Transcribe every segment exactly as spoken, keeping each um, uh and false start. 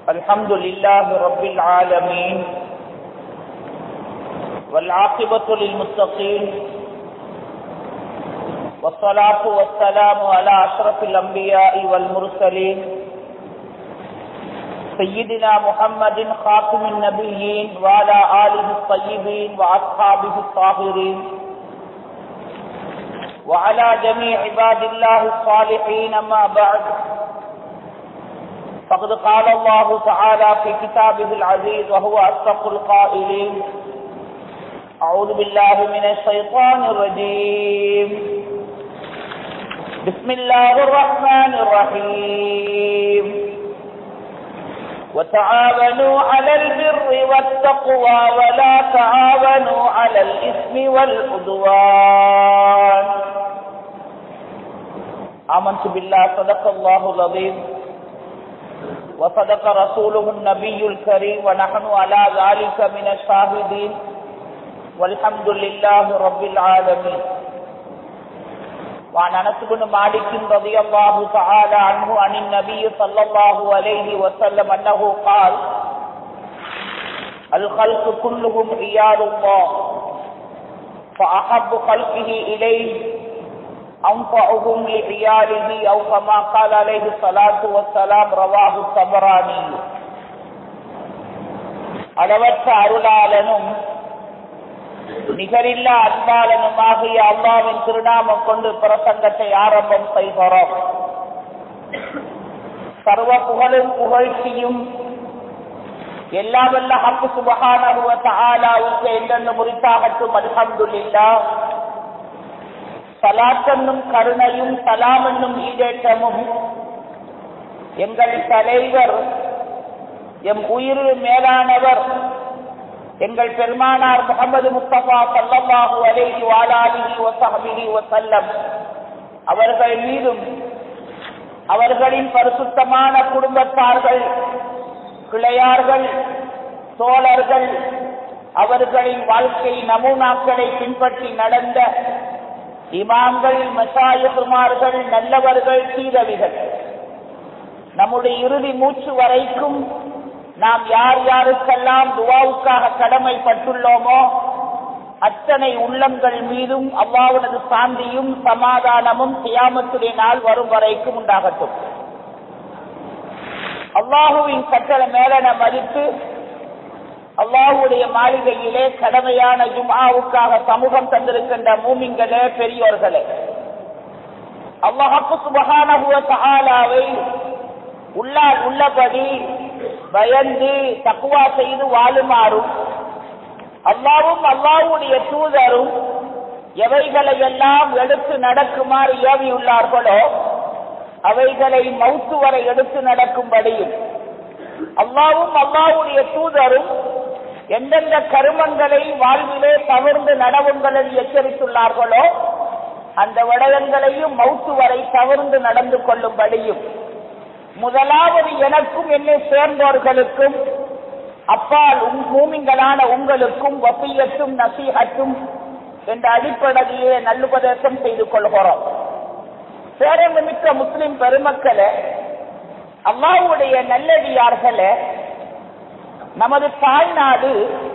الحمد لله رب العالمين والعاقبة للمتقين والصلاة والسلام على أشرف الأنبياء والمرسلين سيدنا محمد خاتم النبيين وعلى آله الطيبين وأصحابه الطاهرين وعلى جميع عباد الله الصالحين. أما بعد، فقد قال الله تعالى في كتابه العزيز وهو أصدق القائلين: أعوذ بالله من الشيطان الرجيم، بسم الله الرحمن الرحيم، وتعاونوا على البر والتقوى ولا تعاونوا على الإثم والعدوان. آمنت بالله، صدق الله العظيم وصدق رسوله النبي الكريم، ونحن على ذلك من الشاهدين، والحمد لله رب العالمين. وعن أنس بن مالك رضي الله تعالى عنه عن النبي صلى الله عليه وسلم أنه قال: الخلق كلهم عيال الله، فأحب خلقه إليه أنفعهم لعياله، أو كما قال عليه الصلاة والسلام. رواه الطبراني. அளவற்ற அருளாளனும் நிகரில்லா அன்பாளனுமாகிய அல்லாஹ்வின் திருநாமம் கொண்டு பிரசங்கத்தை ஆரம்பம் செய்கிறோம். சர்வ புகழும் புகழ்ச்சியும் எல்லாம் வல்ல ஹக் சுப்ஹானஹு வ தஆலாவுக்கு என்றென்றும் உரித்தாகட்டும். அல்ஹம்துலில்லாஹ். ஸலாத் என்னும் கருணையும் சலாம் என்னும் ஈடேற்றமும் எங்கள் தலைவர், எம் உயிர் மேலானவர், எங்கள் பெருமானார் முஹம்மது முஸ்தபா ஸல்லல்லாஹு அலைஹி வஆலிஹி வஸஹ்பிஹி வஸல்லம் அவர்கள் மீதும், அவர்களின் பரிசுத்தமான குடும்பத்தார்கள், கிளையார்கள், தோழர்கள், அவர்களின் வாழ்க்கை நமூனாக்களை பின்பற்றி நடந்த இமாம்கள், மஷாயிகுமார்கள், நல்லவர்கள், சீரவிகள், நம்முடைய இறுதி மூச்சு வரைக்கும் நாம் யார் யாருக்கெல்லாம் துஆவுக்காக கடமைப்பட்டுள்ளோமோ அத்தனை உள்ளங்கள் மீதும் அல்லாஹ்வுடைய சாந்தியும் சமாதானமும் கியாமத்துடைய நாள் வரும் வரைக்கும் உண்டாகட்டும். அல்லாஹுவின் கட்டளை மேலன மதித்து அல்லாஹ்வுடைய மாளிகையிலே கடமையான ஜும்ஆவுக்காக சமூகம் தந்திருக்கின்ற மூமின்களே, பெரியோர்களே, அல்லாஹ் சுப்ஹானஹு வ தஆலாவை உள்ளால் உள்ளபடி பயந்து தக்வா செய்து வாழுமாறும், அல்லாஹ்வும் அல்லாஹ்வுடைய தூதரும் எவைகளை எல்லாம் எடுத்து நடக்குமாறு ஏவியுள்ளார்களோ அவைகளை மௌத்து வரை எடுத்து நடக்கும்படியும், அல்லாஹ்வும் அல்லாஹ்வுடைய தூதரும் எந்தெந்த கருமங்களை வாழ்விலே தவிர்ந்து நடவுங்களில் எச்சரித்துள்ளார்களோ அந்த விடயங்களையும் மௌத்து வரை தவிர்ந்து நடந்து கொள்ளும்படியும், முதலாவது எனக்கும் என்னை சேர்ந்தவர்களுக்கும் அப்பால் மூமின்களான உங்களுக்கும் வசியத்தும் நசீஹத்தும் என்ற அடிப்படையிலே நல்லுபதேசம் செய்து கொள்கிறோம். பேரமிக்க முஸ்லிம் பெருமக்களே, அல்லாஹ்வுடைய நல்லடியார்களே, நமது தாய்நாடு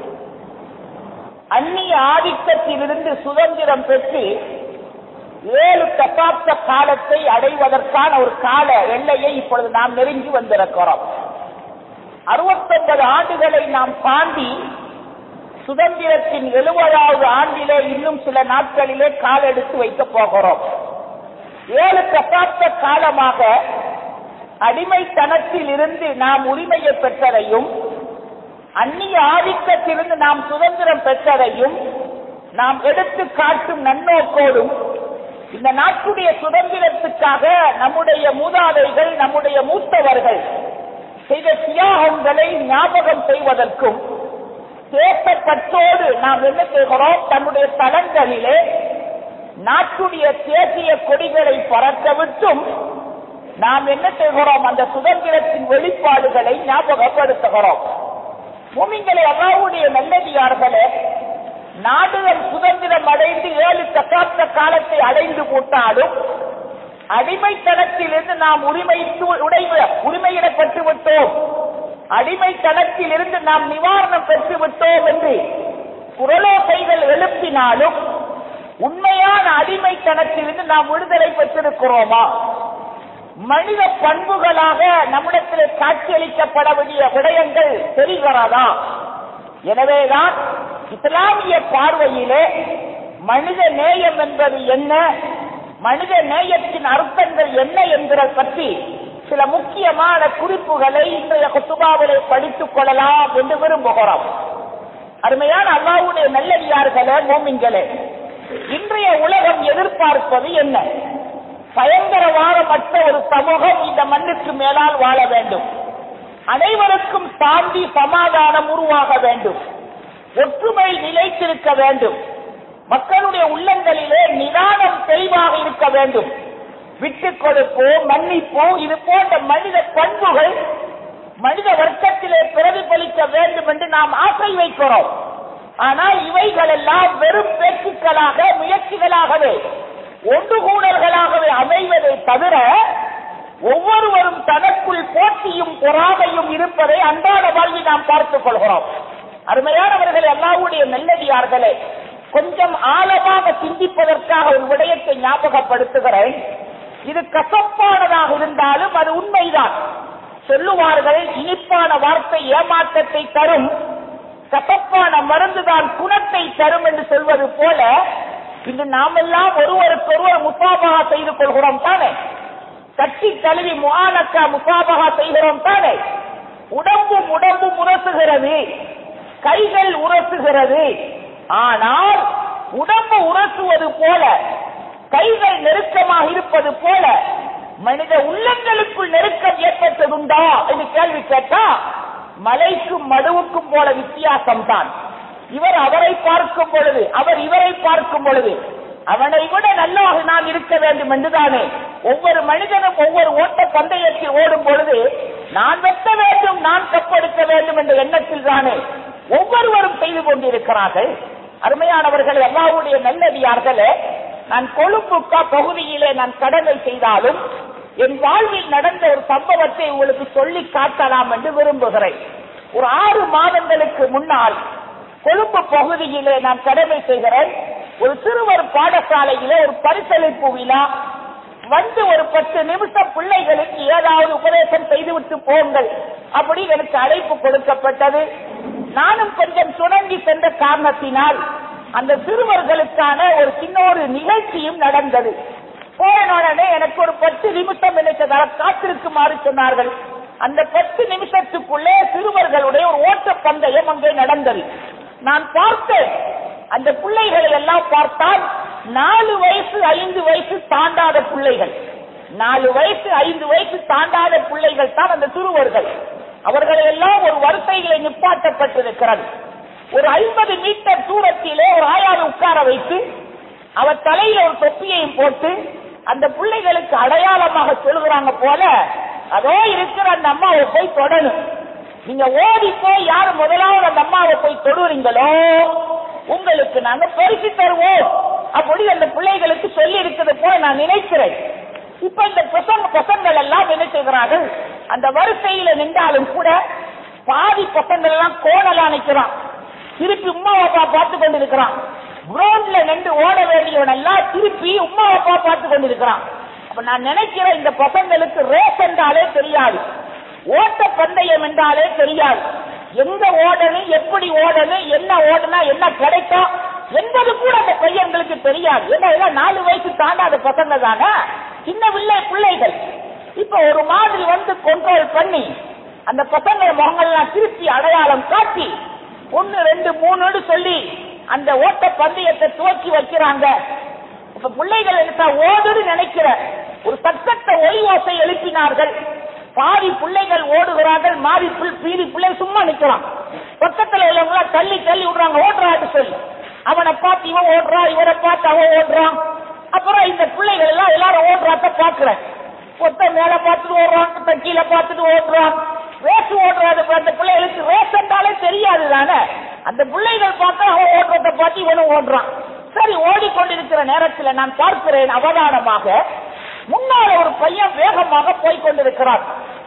அந்நிய ஆதிக்கத்திலிருந்து சுதந்திரம் பெற்று ஏழு தசாப்த காலத்தை அடைவதற்கான ஒரு கால எல்லையை இப்பொழுது நாம் நெருங்கி வந்திருக்கிறோம். அறுபத்தொன்பது ஆண்டுகளை நாம் தாண்டி சுதந்திரத்தின் எழுபதாவது ஆண்டிலே இன்னும் சில நாட்களிலே கால் எடுத்து வைக்கப் போகிறோம். ஏழு தசாப்த காலமாக அடிமைத்தனத்தில் இருந்து நாம் உரிமையை பெற்றதையும், அந்நிய ஆதிக்கத்திலிருந்து நாம் சுதந்திரம் பெற்றதையும் நாம் எடுத்து காட்டும் நன்னோக்கோடும் இந்த நாட்டுடைய சுதந்திரத்துக்காக நம்முடைய மூதாதைகள், நம்முடைய மூத்தவர்கள் செய்த தியாகங்களை ஞாபகம் செய்வதற்கும் தேசப்பற்றோடு நாம் என்ன செய்கிறோம், தன்னுடைய தளங்களிலே நாட்டுடைய தேசிய கொடிகளை பறக்க விட்டும் நாம் என்ன செய்கிறோம், அந்த சுதந்திரத்தின் வெளிப்பாடுகளை ஞாபகப்படுத்துகிறோம். மூமின்களே, அல்லாஹ்வுடைய நல்லடியார்களே, நாடுகள் சுதந்திரம் அடைந்து ஏழு தசாப்த காலத்தை அடைந்து போட்டாலும் அடிமைத்தனத்திலிருந்து நாம் உரிமை உடைமை உரிமையிடப்பட்டு விட்டோம் அடிமைத்தனத்தில் இருந்து நாம் நிவாரணம் பெற்று விட்டோம் என்று குரலோசைகள் எழுப்பினாலும் உண்மையான அடிமைத்தனத்திலிருந்து நாம் விடுதலை பெற்றிருக்கிறோமா? மனித பண்புகளாக நம்மிடத்தில் காட்சியளிக்கப்பட வேண்டிய விடயங்கள் தெரிகிறதா? எனவேதான் இஸ்லாமிய பார்வையிலே மனித நேயம் என்பது என்ன, மனித நேயத்தின் அர்த்தங்கள் என்ன என்கிற பற்றி சில முக்கியமான குறிப்புகளை இன்றைய குத்துபாவிலே படித்துக் கொள்ளலாம் என்று விரும்புகிறோம். அருமையான அல்லாஹ்வுடைய நல்லடியார்களே, மூமின்களே, இன்றைய உலகம் எதிர்பார்ப்பது என்ன? பயங்கரவாதமற்ற ஒரு சமூகம் இந்த மண்ணுக்கு மேலால் வாழ வேண்டும். அனைவருக்கும் சாந்தி சமாதானம் உருவாக வேண்டும். ஒற்றுமை நிலைத்திருக்க வேண்டும். மக்களுடைய உள்ளங்களிலே நிதானம் தெளிவாக இருக்க வேண்டும். விட்டுக் கொடுப்போ, மன்னிப்போ, இது போன்ற மனித பண்புகள் மனித வர்க்கத்திலே பிரதிபலிக்க வேண்டும் என்று நாம் ஆசை வைக்கிறோம். ஆனால் இவைகள் எல்லாம் வெறும் பேச்சுக்களாக, முயற்சிகளாகவே, ஒன்றுகூடல்களாகவே அமைவதை தவிர ஒவ்வொருவரும் தனக்குள் போட்டியும் பொறாமையும் இருப்பதை அன்றாட வாழ்வில் நாம் பார்த்துக் கொள்கிறோம். அருமையானவர்களே, அல்லாஹ்வுடைய நல்லடியார்களே, கொஞ்சம் ஆழமாக சிந்திப்பதற்காக ஒரு விடயத்தை ஞாபகப்படுத்துகிறேன். இது கசப்பானதாக இருந்தாலும் அது உண்மைதான். சொல்லுவார்கள், இனிப்பான வார்த்தை ஏமாற்றத்தை தரும், கசப்பான மருந்துதான் குணத்தை தரும் என்று சொல்வது போல இன்று நாமெல்லாம் ஒருவருக்கொருவர் முசாபகா செய்து கொள்கிறோம் தானே? கட்டி கழுவி முஆனக்கா முசாபகா செய்கிறோம் தானே? உடம்பும் உடம்பும் உரசுகிறது, கைகள் உரசுகிறது. ஆனால் உடம்பு உரசுவது போல, கைகள் நெருக்கமாக இருப்பது போல மனித உள்ளங்களுக்குள் நெருக்கம் ஏற்பட்டதுண்டா என்று கேள்வி கேட்டா மலைக்கும் மடுவுக்கும் போல வித்தியாசம் தான். இவர் அவரை பார்க்கும் பொழுது, அவர் இவரை பார்க்கும் பொழுது அவனை விட நல்லாக நான் இருக்க வேண்டும் என்றுதானே ஒவ்வொரு மனிதனும் ஒவ்வொரு ஓட்ட பந்தயத்தில் ஓடும் பொழுது நான் வெட்ட வேண்டும், நான் கப்பெடுக்க வேண்டும் என்ற எண்ணத்தில் தானே ஒவ்வொருவரும் செய்து கொண்டிருக்கிறார்கள். அருமையானவர்கள், அல்லாஹ்வுடைய நல்லடியார்களே, நான் கொழும்புக்கா பகுதியிலே நான் கடமை செய்தாலும் என் வாழ்வில் நடந்த ஒரு சம்பவத்தை உங்களுக்கு சொல்லி காட்டலாம் என்று விரும்புகிறேன். ஒரு ஆறு மாதங்களுக்கு முன்னால் கொழும்பு பகுதியிலே நான் கடமை செய்கிறேன். ஒரு சிறுவர் பாடசாலையிலே ஒரு பரிசளிப்பு விழா வந்து ஒரு பத்து நிமிஷம் பிள்ளைகளுக்கு ஏதாவது உபதேசம் செய்துவிட்டு போங்கள் அப்படி எனக்கு அழைப்பு கொடுக்கப்பட்டது. நானும் கொஞ்சம் சுணங்கி சென்ற காரணத்தினால் அந்த சிறுவர்களுக்கான ஒரு சின்ன ஒரு நிகழ்ச்சியும் நடந்தது. போனோடனே எனக்கு ஒரு பத்து நிமிஷம் எனக்கு காத்திருக்குமாறு சொன்னார்கள். அந்த பத்து நிமிஷத்துக்குள்ளே சிறுவர்களுடைய ஒரு ஓட்ட பந்தயம் அங்கே நடந்தது. நான் பார்த்தேன், அந்த பிள்ளைகளை எல்லாம் பார்த்தால் நாலு வயசு ஐந்து வயசு தாண்டாத பிள்ளைகள், நாலு வயசு ஐந்து வயசு தாண்டாத பிள்ளைகள் தான் அந்த சிறுவர்கள். அவர்களை எல்லாம் ஒரு வரிசைகளை நிப்பாட்டப்பட்டிருக்கிறது. ஒரு ஐம்பது மீட்டர் தூரத்திலே ஒரு ஆயாவை உட்கார வைத்து அவர் தலையில ஒரு தொப்பியையும் போட்டு அந்த பிள்ளைகளுக்கு அடையாளமாக சொல்கிறாங்க போல, அதோ இருக்கிற அந்த அம்மாவை போய் தொடணும். நீங்க ஓடி போய் யாரு முதலாவது அந்த அம்மாவை போய் தொடுறீங்களோ உங்களுக்கு நாங்க பரிசு தருவோம் அப்படி அந்த பிள்ளைகளுக்கு சொல்லி இருக்கிறது போல நான் நினைக்கிறேன். இப்ப இந்த பசங்க பசங்கள் எல்லாம் என்ன செய்கிறார்கள், அந்த வரிசையில நின்றாலும் கூட பாதி பசங்கள் எல்லாம் கோணலா நிற்கிறான், திருப்பி உமா அப்பா பார்த்து கொண்டிருக்கிறான். கிரௌண்ட்ல நின்று ஓட வேண்டியவன் எல்லாம் திருப்பி உமா அப்பா பார்த்து கொண்டிருக்கிறான். அப்ப நான் நினைக்கிறேன், இந்த பசங்களுக்கு ரேஸ் என்றாலே தெரியாது, ஓட்ட பந்தயம் என்றாலே தெரியாது, எங்க ஓடணும், எப்படி ஓடணும், என்ன ஓடனா என்ன கிடைக்கும் என்பது கூட அந்த பையன்களுக்கு தெரியாது. ஏன்னா நாலு வயசு தாண்டாத பசங்க தானே, சின்ன பிள்ளை பிள்ளைகள். இப்ப ஒரு மாதிரி வந்து கண்ட்ரோல் பண்ணி அந்த பசங்க முகங்கள்லாம் திருப்பி அடையாளம் காட்டி ஒன்னு ரெண்டு மூணுன்னு சொல்லி அந்த ஓட்ட பந்தயத்தை துவக்கி வைக்கிறாங்க. இப்ப பிள்ளைகள் எடுத்தா ஓடுன்னு நினைக்கிற ஒரு சத்தத்தை ஒலி ஓசை எழுப்பினார்கள். பாதி பிள்ளைகள் ஓடுகிறார்கள், மாறி பீதி பிள்ளை சும்மா நிற்கிறான். பக்கத்துல உள்ளவங்களா தள்ளி தள்ளி விடுறாங்க, ஓடுறான்னு சொல்லி. அவனை பார்த்து இவன் ஓடுறான், இவரை பார்த்து அவன் ஓடுறான். அப்புறம் இந்த பிள்ளைகள் எல்லாம் எல்லாரும் ஓடுறாத்த பாக்குறேன். ஒத்த மேல பார்த்துட்டு ஓடுறான், கீழே பார்த்துட்டு ஓடுறான், ரேஸ் ஓடுறாது. அந்த பிள்ளைகளுக்கு ரேஸ் என்றாலே தெரியாது தானே. அந்த பிள்ளைகள் பார்த்தா அவன் ஓடுறத பார்த்து இவனும் ஓடுறான். சரி, ஓடிக்கொண்டிருக்கிற நேரத்தில் நான் பார்க்கிறேன் அவதானமாக முன்னால ஒரு பையன் வேகமாக போய்கொண்டிருக்கிறான். கொஞ்ச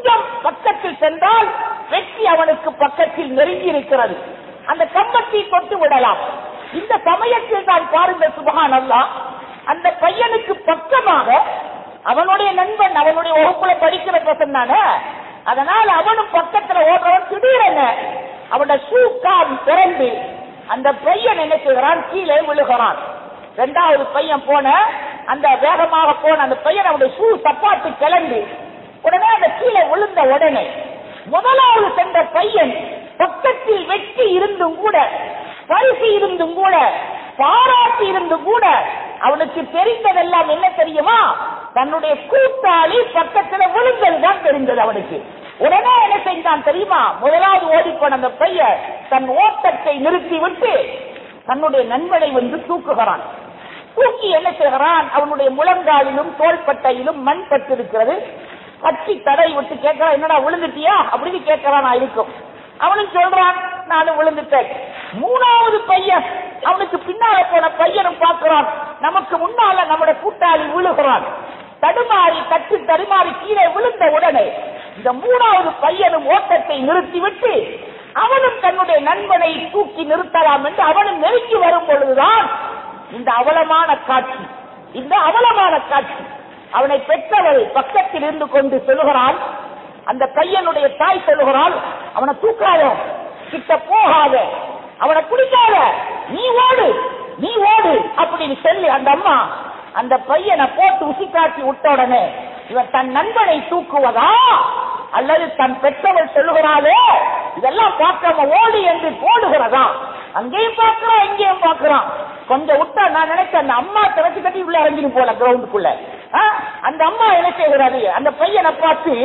கொஞ்சம் பக்கத்தில் சென்றால் வெற்றி அவனுக்கு பக்கத்தில் நெருங்கி இருக்கிறது. அந்த கம்பத்தை தொட்டு விடலாம். இந்த சமயத்தில் தான் பாருங்க சுப்ஹானல்லாஹ், அந்த பையனுக்கு பக்கமாக அவனுடைய நண்பன் அவனுடைய வகுப்புல படிக்கிற பசன் தானே, அதனால் அவனும் பக்கத்துல ஓடுறவன் திடீரென அவனுடைய ஷூ கால் திறந்து அந்த பையன் என்ன செய்கிறான், கீழே விழுகிறான். இரண்டாவது பையன் போன அந்த வேகமாக போன அந்த பையன் அவனுடைய ஷூ சப்பாத்து கிளம்பி உடனே அந்த கீழே விழுந்த உடனே முதலாவது சென்ற பையன் பக்கத்தில் வெற்றி இருந்தும் கூட, பரிசு இருந்தும் கூட, பாராட்டி இருந்தும் கூட அவனுக்கு தெரிந்ததெல்லாம் என்ன தெரியுமா, தன்னுடைய கூட்டாளி பக்கத்தில் விழுந்ததுதான் தெரிந்தது அவனுக்கு. உடனே என்ன செஞ்சான் தெரியுமா, முதலாவது ஓடிப்போன அந்த பையன் தன் ஓட்டத்தை நிறுத்தி விட்டு தன்னுடைய நண்பனை வந்து தூக்குகிறான். தூக்கி என்ன செய்கிறான், அவனுடைய முழங்காலிலும் தோள்பட்டையிலும் மண் பட்டிருக்கிறது. கட்சி தடை விட்டு கேட்கிறான், என்னடா விழுந்துட்டியா அப்படின்னு கேட்கிறான். இருக்கும் அவனும் சொல்றான், நானும் விழுந்துட்டேன். மூணாவது பையன் அவனுக்கு பின்னால போன பையனும் பார்க்கிறான், நமக்கு முன்னால நம்முடைய கூட்டாளி விழுகிறான். தடுமாறி தட்டு தடுமாறி கீழே விழுந்த உடனே இந்த மூணாவது பையனும் ஓட்டத்தை நிறுத்திவிட்டு அவனும் தன்னுடைய நண்பனை தூக்கி நிறுத்தலாம் என்று அவனும் நெருங்கி வரும் பொழுதுதான் இந்த அவலமான காட்சி, இந்த அவலமான காட்சி. அவனை பெற்றவள் பக்கத்தில் இருந்து கொண்டு சொல்லுகிறாள், அந்த பையனுடைய தாய் சொல்லுகிறாள், அவனை தூக்காத, கிட்ட போகாத, அவனை குடிக்காத, நீ ஓடு நீ ஓடு அப்படின்னு சொல்லி அந்த அம்மா அந்த பையனை போட்டு உசி காட்டி விட்ட உடனே இவன் தன் நண்பனை தூக்குவதா அல்லது தன் பெற்றவள் சொல்லுகிறாளே இதெல்லாம் பார்க்காம ஓடு என்று போடுகிறதா, அங்கேயும் பார்க்கிறான் இங்கேயும் பார்க்கிறான். கொஞ்சம் விட்டா நான் நினைச்ச அந்த அம்மா திறச்சு கட்டி உள்ள இறங்கிட்டு போல கிரவுண்டுக்குள்ள. அந்த அம்மா என்ன செய்கிறது, அந்த பையனை பார்த்து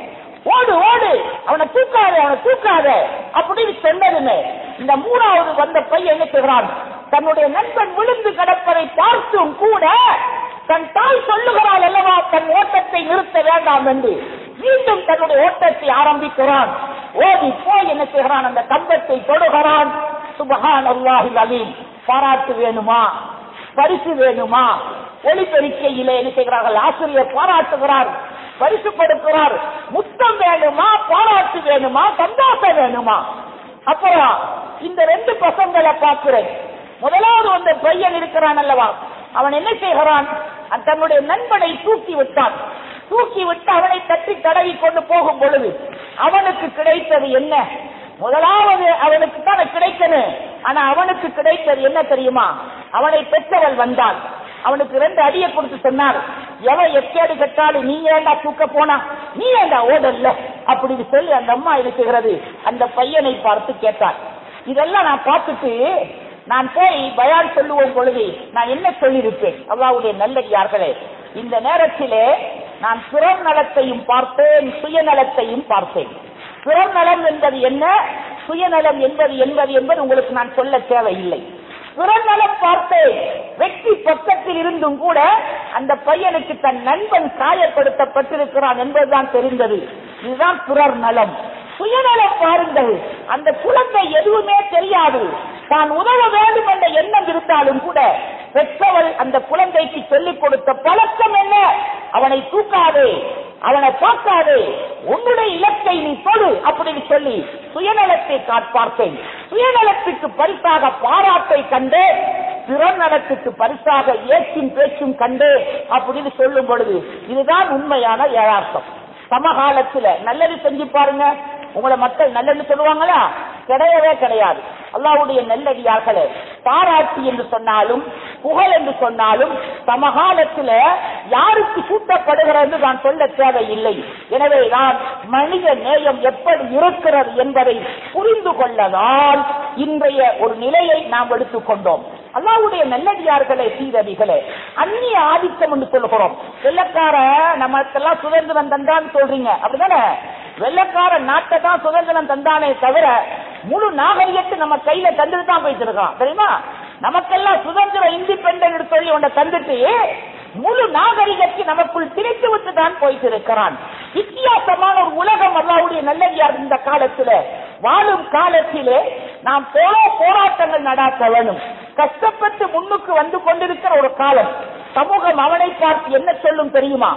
ஓடு ஓடு, அவனை தூக்காத அவனை தூக்காத அப்படின்னு சொன்னதுமே இந்த மூணாவது வந்த பையன் என்ன செய்கிறான், தன்னுடைய நண்பன் விழுந்து கிடப்பதை பார்த்தும் கூட தன் தாய் சொல்லுகிறாள் அல்லவா தன் ஓட்டத்தை நிறுத்த வேண்டாம் என்று மீண்டும் தன்னுடைய ஓட்டத்தை ஆரம்பிக்கிறான். ஓடி போய் என்ன செய்கிறான், அந்த கம்பத்தை தொடுகிறான். சுப்ஹானல்லாஹில் அலீம். பாராட்டு வேணுமா, பரிசு வேணுமா, ஒளிபெருக்கையிலே என்ன செய்கிறார்கள், ஆசிரியர் பாராட்டுகிறார், பரிசு கொடுக்கிறார். முத்தம் வேணுமா, பாராட்டு வேணுமா, சந்தோஷம் வேணுமா? அப்புறம் இந்த ரெண்டு பசங்களை பார்க்கிறேன். முதலாவது வந்த பையன் இருக்கிறான் அல்லவா, அவன் என்ன செய்கிறான், தன்னுடைய நண்பனை தூக்கி விட்டான். தூக்கி விட்டு அவனை தட்டி தடவி கொண்டு போகும் பொழுது அவனுக்கு கிடைத்தது என்ன, முதலாவது அவனுக்கு தான் கிடைக்கணும். ஆனா அவனுக்கு கிடைத்தது என்ன தெரியுமா, அவனை பெற்றவள் வந்தாள், அவனுக்கு ரெண்டு அடியை கொடுத்து சொன்னார், எவன் எக்கேடு கட்டாலும் நீ ஏண்டா தூக்க போனா, நீ ஏண்டா ஓடல்ல அப்படின்னு சொல்லி அந்த அம்மா இருக்கிறது அந்த பையனை பார்த்து கேட்டார். இதெல்லாம் நான் பார்த்துட்டு நான் போய் பயான் சொல்லுவோம் பொழுது நான் என்ன சொல்லியிருப்பேன், அல்லாஹ்வுடைய நல்லடியார்களே, இந்த நேரத்திலே நான் பிறர் நலத்தையும் பார்த்தேன், சுயநலத்தையும் பார்த்தேன். பிறர் நலம் என்பது என்ன, சுயநலம் என்பது என்பது என்பது உங்களுக்கு நான் சொல்ல தேவையில்லை. பிறர் நலம் பார்த்தேன், வெற்றி பக்கத்தில் இருந்தும் கூட அந்த பையனுக்கு தன் நண்பன் காயப்படுத்தப்பட்டிருக்கிறான் என்பதுதான் தெரிந்தது. இதுதான் பிறர் நலம். சுயநலம் பாருங்கள், அந்த குழந்தை எதுவுமே தெரியாது, தான் உதவ வேண்டும் என்ற எண்ணம் இருந்தாலும் கூட பெற்றவள் அந்த குழந்தைக்கு சொல்லிக் கொடுத்த பழக்கம் என்ன, அவனை தூக்காதே, அவனை பார்க்காதே, உன்னுடைய இலக்கை நீ தொடு அப்படின்னு சொல்லி சுயநலத்தை பார்த்தேன். சுயநலத்துக்கு பரிசாக பாராட்டை கண்டு, பிறர் நலத்துக்கு பரிசாக ஏற்றும் பேச்சும் கண்டு அப்படின்னு சொல்லும் பொழுது இதுதான் உண்மையான யதார்த்தம். சமகாலத்தில் நல்லது செஞ்சு பாருங்க, உங்களை மக்கள் நல்லது சொல்லுவாங்களா? கிடையவே கிடையாது. அல்லாஹ்வுடைய நல்லடியார்களே, பாராட்டு என்று சொன்னாலும் புகழ் என்று சொன்னாலும் சமகாலத்தில் யாருக்கு சூட்டப்படுகிறது நான் சொல்ல தேவையில்லை. எனவே நான் மனித நேயம் எப்படி இருக்கிறது என்பதை புரிந்து கொள்ளதான் இன்றைய ஒரு நிலையை நாம் எடுத்துக்கொண்டோம். அல்லாஹ்வுடைய நல்லடியார்களே, சீரடிகளே, அந்நிய ஆதிக்கம் என்று சொல்கிறோம். வெள்ளக்கார நமக்கெல்லாம் சுதந்திரம் தந்தான்னு சொல்றீங்க, அப்படிதானே? வெள்ளக்கார நாட்டை தான் சுதந்திரம் தந்தானே தவிர முழு நாகரிகத்தை நம்ம கையில தந்துட்டு தான் போயிட்டு இருக்கான், தெரியுமா? நமக்கெல்லாம் சுதந்திரம் இண்டிபெண்டன்ட் சொல்லி ஒன்றை தந்துட்டு முழு நாகரிகத்தை நமக்குள் திணித்து விட்டு தான் போயிட்டு இருக்கிறான். வித்தியாசமான ஒரு உலகம் அல்லாஹ்வுடைய நல்லடியார் இந்த காலத்தில் வாழும் காலத்திலே நாம் போல போராட்டங்கள் நடாத்த வேணும். கஷ்டப்பட்டு முன்னுக்கு வந்து கொண்டிருக்கிற ஒரு காலம். சமூகம் அவனை பார்த்து என்ன சொல்லும் தெரியுமா?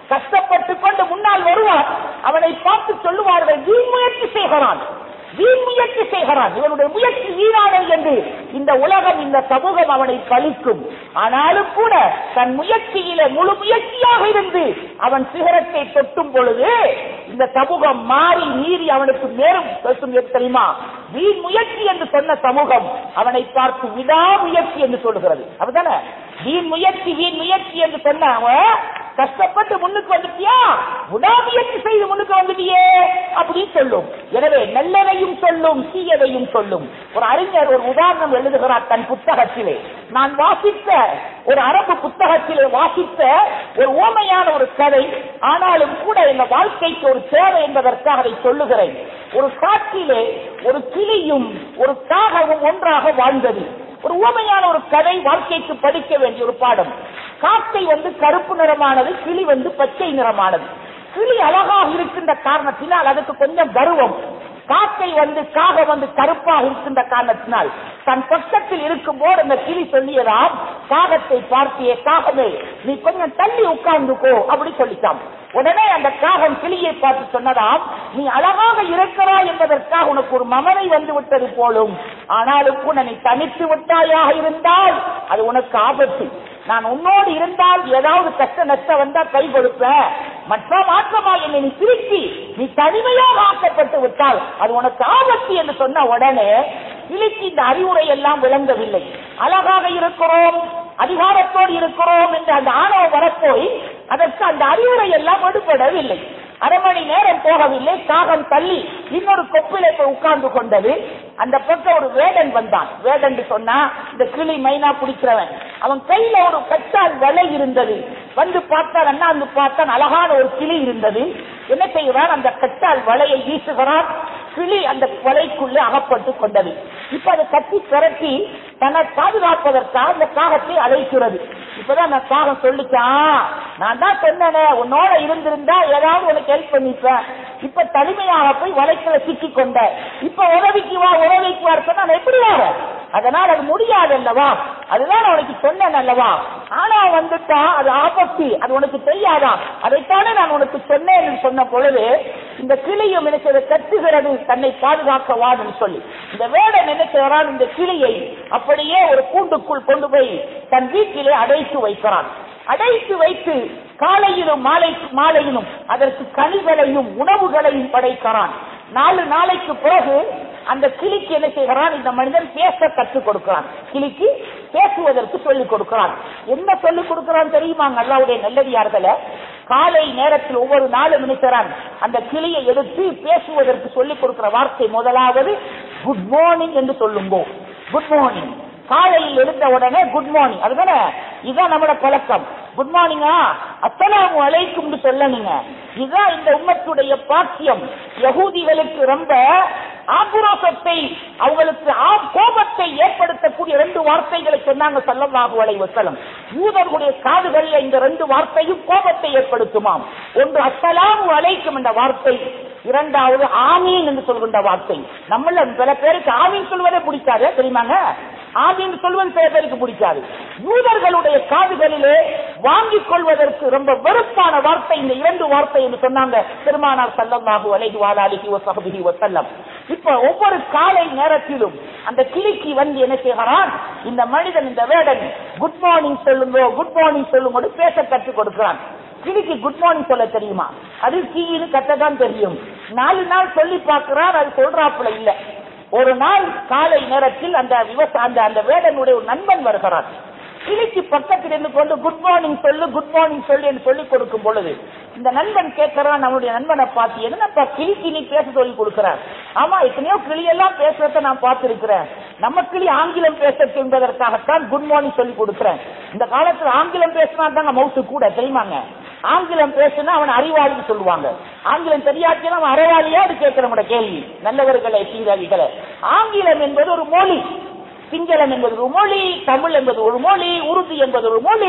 கஷ்டப்பட்டு கொண்டு முன்னால் வருவான். அவனை பார்த்து சொல்லுவார்கள், வீண் முயற்சி செய்கிறான், வீண் முயற்சி செய்கிறான், இவனுடைய முயற்சி வீணானது என்று இந்த உலகம், இந்த சமூகம் அவனை பழிக்கும். ஆனாலும் கூட தன் முயற்சியில முழு முயற்சியாக இருந்து அவன் சிகரத்தை தொட்டும் பொழுது இந்த சமூகம் மாறி மீறி அவனுக்கு மேலும் பேசும். தெரியுமா, வீண் முயற்சி என்று சொன்ன சமூகம் அவனை பார்த்து விடா முயற்சி என்று சொல்லுகிறது. அப்படித்தானே, வீண் முயற்சி வீண் முயற்சி என்று சொன்ன கஷ்டப்பட்டு முன்னுக்கு வந்துட்டியா, விடாமுயற்சி செய்து முன்னுக்கு வந்துட்டியே அப்படின்னு சொல்லும். எனவே நல்லதையும் சொல்லும், தீயதையும் சொல்லும். ஒரு அறிஞர் ஒரு உதாரணம் எழுதுகிறார் தன் புத்தகத்திலே. நான் வாசித்த ஒரு அரபு புத்தகத்திலே வாசித்த ஒரு ஓமையான ஒரு கதை, ஆனாலும் கூட இந்த வாழ்க்கைக்கு ஒரு தேவை என்பதற்காக அதை சொல்லுகிறேன். ஒரு காட்டிலே ஒரு கிளியும் ஒரு காகவும் ஒன்றாக வாழ்ந்தது. ஒரு உவமையான ஒரு கதை, வாழ்க்கைக்கு படிக்க வேண்டிய ஒரு பாடம். காக்கை வந்து கருப்பு நிறமானது, கிளி வந்து பச்சை நிறமானது. கிளி அழகாக இருக்கின்ற காரணத்தினால் அதுக்கு கொஞ்சம் கர்வம். காக்கை வந்து காகம் வந்து கருப்பாக இருக்கின்ற காரணத்தினால் தன் பக்கத்தில் இருக்கும் போது அந்த கிளி சொல்லியதாம், காகத்தை பார்த்தியே, காகமே நீ கொஞ்சம் தள்ளி உட்கார்ந்துக்கோ அப்படி சொல்லிட்டான். உடனே அந்த காகம் கிளியை பார்த்து சொன்னதாம், நீ அழகாக இருக்கிறாய் என்பதற்காக உனக்கு ஒரு மமதை வந்து விட்டது போலும், ஆனாலும் கூட நீ தனித்து விட்டாயாக இருந்தால் அது உனக்கு ஆபத்து. நான் உன்னோடு இருந்தால் ஏதாவது கஷ்ட நஷ்டம் வந்தா கை கொடுப்பேன், மற்ற மாற்றமாக என்னை நீ திருப்பி நீ தனிமையாக ஆக்கப்பட்டு விட்டால் அது உனக்கு ஆபத்து என்று சொன்ன உடனே கிளிக்கு இந்த அறிவுரை எல்லாம் விளங்கவில்லை. அழகாக இருக்கிறோம், அதிகாரத்தோடு இருக்கிறோம் என்று அந்த ஆணவம் வரப்போய் அதற்கு அந்த அறிவுரை எல்லாம் எடுபடவில்லை. அரை மணி நேரம் போகவில்லை, காகம் தள்ளி இன்னொரு கொப்பிலை போய் உட்கார்ந்து கொண்டது. அந்த பக்கம் ஒரு வேடன் வந்தான். வேடன் சொன்னா இந்த கிளி மைனா பிடிக்கிறவன். அவன் கையில ஒரு கச்சால் வலை இருந்தது. வந்து பார்த்தான், அண்ணாந்து பார்த்தான், அழகான ஒரு கிளி இருந்தது. என்ன செய்கிறான், அந்த கச்சால் வலையை வீசுகிறான். கிளி அந்த வலைக்குள்ளே அகப்பட்டு கொண்டது. இப்ப அதை கட்டி திரட்டி தன்னை பாதுகாப்பதற்காக அந்த காகத்தை அழைக்கிறது. இப்பதான் அந்த காகம் சொல்லிச்சான், நான் தான் சொன்னேன் உன்னோட இருந்திருந்தா ஏதாவது உனக்கு ஹெல்ப் பண்ணிப்பேன், இப்ப தனிமையாக போய் வலைக்குள்ள சிக்கி கொண்ட, இப்ப உதவிக்கு வா உதவிக்கு வர சொன்னா எப்படி வர, அதனால் அது முடியாது அல்லவா, அதுதான் உனக்கு சொன்னேன் அல்லவா, ஆனா வந்துட்டா அது ஆபத்து, அது உனக்கு தெரியாதா, அதைத்தானே நான் உனக்கு சொன்னேன் சொன்ன பொழுது இந்த கிளியும் நினைச்சதை கட்டுகிறது தன்னை பாதுகாக்க வான்னு சொல்லி இந்த வேடன் நினைக்கிறான். இந்த கிளியை அப்படியே ஒரு கூண்டுக்குள் கொண்டு போய் தன் வீட்டிலே அடைத்து வைக்கிறான். அடைத்து வைத்து காலையிலும் மாலை மாலையிலும் அதற்கு கனிகளையும் உணவுகளையும் படைக்கிறான். நாலு நாளைக்கு பிறகு அந்த கிளிக்கு என்ன செய்கிறான், இந்த மனிதன் பேச கற்றுக் கொடுக்கிறான். கிளிக்கு பேசுவதற்கு சொல்லிக் கொடுக்கிறான். என்ன சொல்லிக் கொடுக்கிறான் தெரியுமாங்க அல்லாஹ்வுடைய நல்லடியார்களே, காலை நேரத்தில் ஒவ்வொரு நாளும் நினைக்கிறான் அந்த கிளியை எடுத்து பேசுவதற்கு சொல்லிக் கொடுக்கிற வார்த்தை முதலாவது குட் மார்னிங் என்று சொல்லுங்கோ. குட் மார்னிங், காலையில் எழுந்த உடனே குட் மார்னிங், அதுதானே இதுதான் நம்மளோட பழக்கம். குட் மார்னிங்கா, அஸ்ஸலாமு அலைக்கும் சொல்லணுங்க. இதுதான் இந்த உம்மத்துடைய பாக்கியம். யகூதிகளுக்கு ரொம்ப ஆக்ரோஷத்தை, அவங்களுக்கு கோபத்தை ஏற்படுத்தக்கூடிய ரெண்டு வார்த்தைகளை சொன்னாங்க ஸல்லல்லாஹு அலைஹி வஸல்லம். யூதர்களுடைய காதுகளில் இந்த ரெண்டு வார்த்தையும் கோபத்தை ஏற்படுத்துமாம். ஒன்று அஸ்ஸலாமு அலைக்கும் என்ற வார்த்தை, இரண்டாவது ஆமீன் என்று சொல்கின்ற வார்த்தை. நம்மள சில பேருக்கு ஆமீன் சொல்வதே பிடிக்காது தெரியுமாங்க, ஆமீன் சொல்வது சில பேருக்கு பிடிக்காது. யூதர்களுடைய காதுகளிலே வாங்கிக் கொள்வதற்கு ரொம்ப வெறுப்பான வார்த்தை இந்த இரண்டு வார்த்தை என்று சொன்னாங்க பெருமானார் ஸல்லல்லாஹு அலைஹி வஸல்லிஹி வஸஹ்பிஹி வஸல்லம். இப்ப ஒவ்வொரு காலை நேரத்திலும் அந்த கிளிக்கு வந்து என்ன செய்கிறான், இந்த மனிதன் இந்த வேடன் குட் மார்னிங் சொல்லுங்க குட் மார்னிங் சொல்லுங்க பேச கற்றுக் கொடுக்கிறான். கிளிக்கு குட் மார்னிங் சொல்ல தெரியுமா, அது கீழே கட்டதான் தெரியும். நாலு நாள் சொல்லி பார்க்கிறார், அது சொல்றாப்புல இல்ல. ஒரு நாள் காலை நேரத்தில் அந்த விவசாய அந்த அந்த வேடனுடைய ஒரு நண்பன் வருகிறான். கிளிக்கு பக்கத்தில் இருந்து கொண்டு குட் மார்னிங் சொல்லு குட் மார்னிங் சொல்லு என்று சொல்லிக் கொடுக்கும் பொழுது இந்த நண்பன் கேட்கிறான், நம்மளுடைய நண்பனை பார்த்து, என்னப்பா கிளிக்கு நீ பேச சொல்லி கொடுக்கிறார். ஆமா, எத்தனையோ கிளியெல்லாம் பேசுறத நான் பார்த்திருக்கிறேன், நம்ம கிளி ஆங்கிலம் பேச என்பதற்காகத்தான் குட் மார்னிங் சொல்லி கொடுக்கிறேன். இந்த காலத்துல ஆங்கிலம் பேசினா தாங்க மவுத்து கூட தெரியுமாங்க. ஆங்கிலம் பேசுனா அவன் அறிவாளின்னு சொல்லுவாங்க, ஆங்கிலம் தெரியாச்சுன்னா அவன் அறவாளியா அது கேட்கிறவங்க கேள்வி. நல்லவர்களை சீரழிகளை, ஆங்கிலம் என்பது ஒரு மொழி, சிங்களம் என்பது ஒரு மொழி, தமிழ் என்பது ஒரு மொழி, உருது என்பது ஒரு மொழி,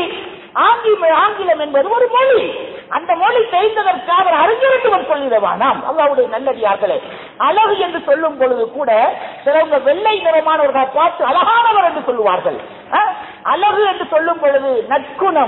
ஆங்கிலம் என்பது ஒரு மொழி. அந்த மொழி தெரிந்ததற்காக அறிஞர்கள் சொல்லிடுவானாம். அல்லாஹ்வுடைய நல்லடியார்களே, அழகு என்று சொல்லும் பொழுது கூட சிலவங்க வெள்ளை நிறமானவர்களை பார்த்து அழகானவர் என்று சொல்லுவார்கள். அழகு என்று சொல்லும் பொழுது நற்குணம்,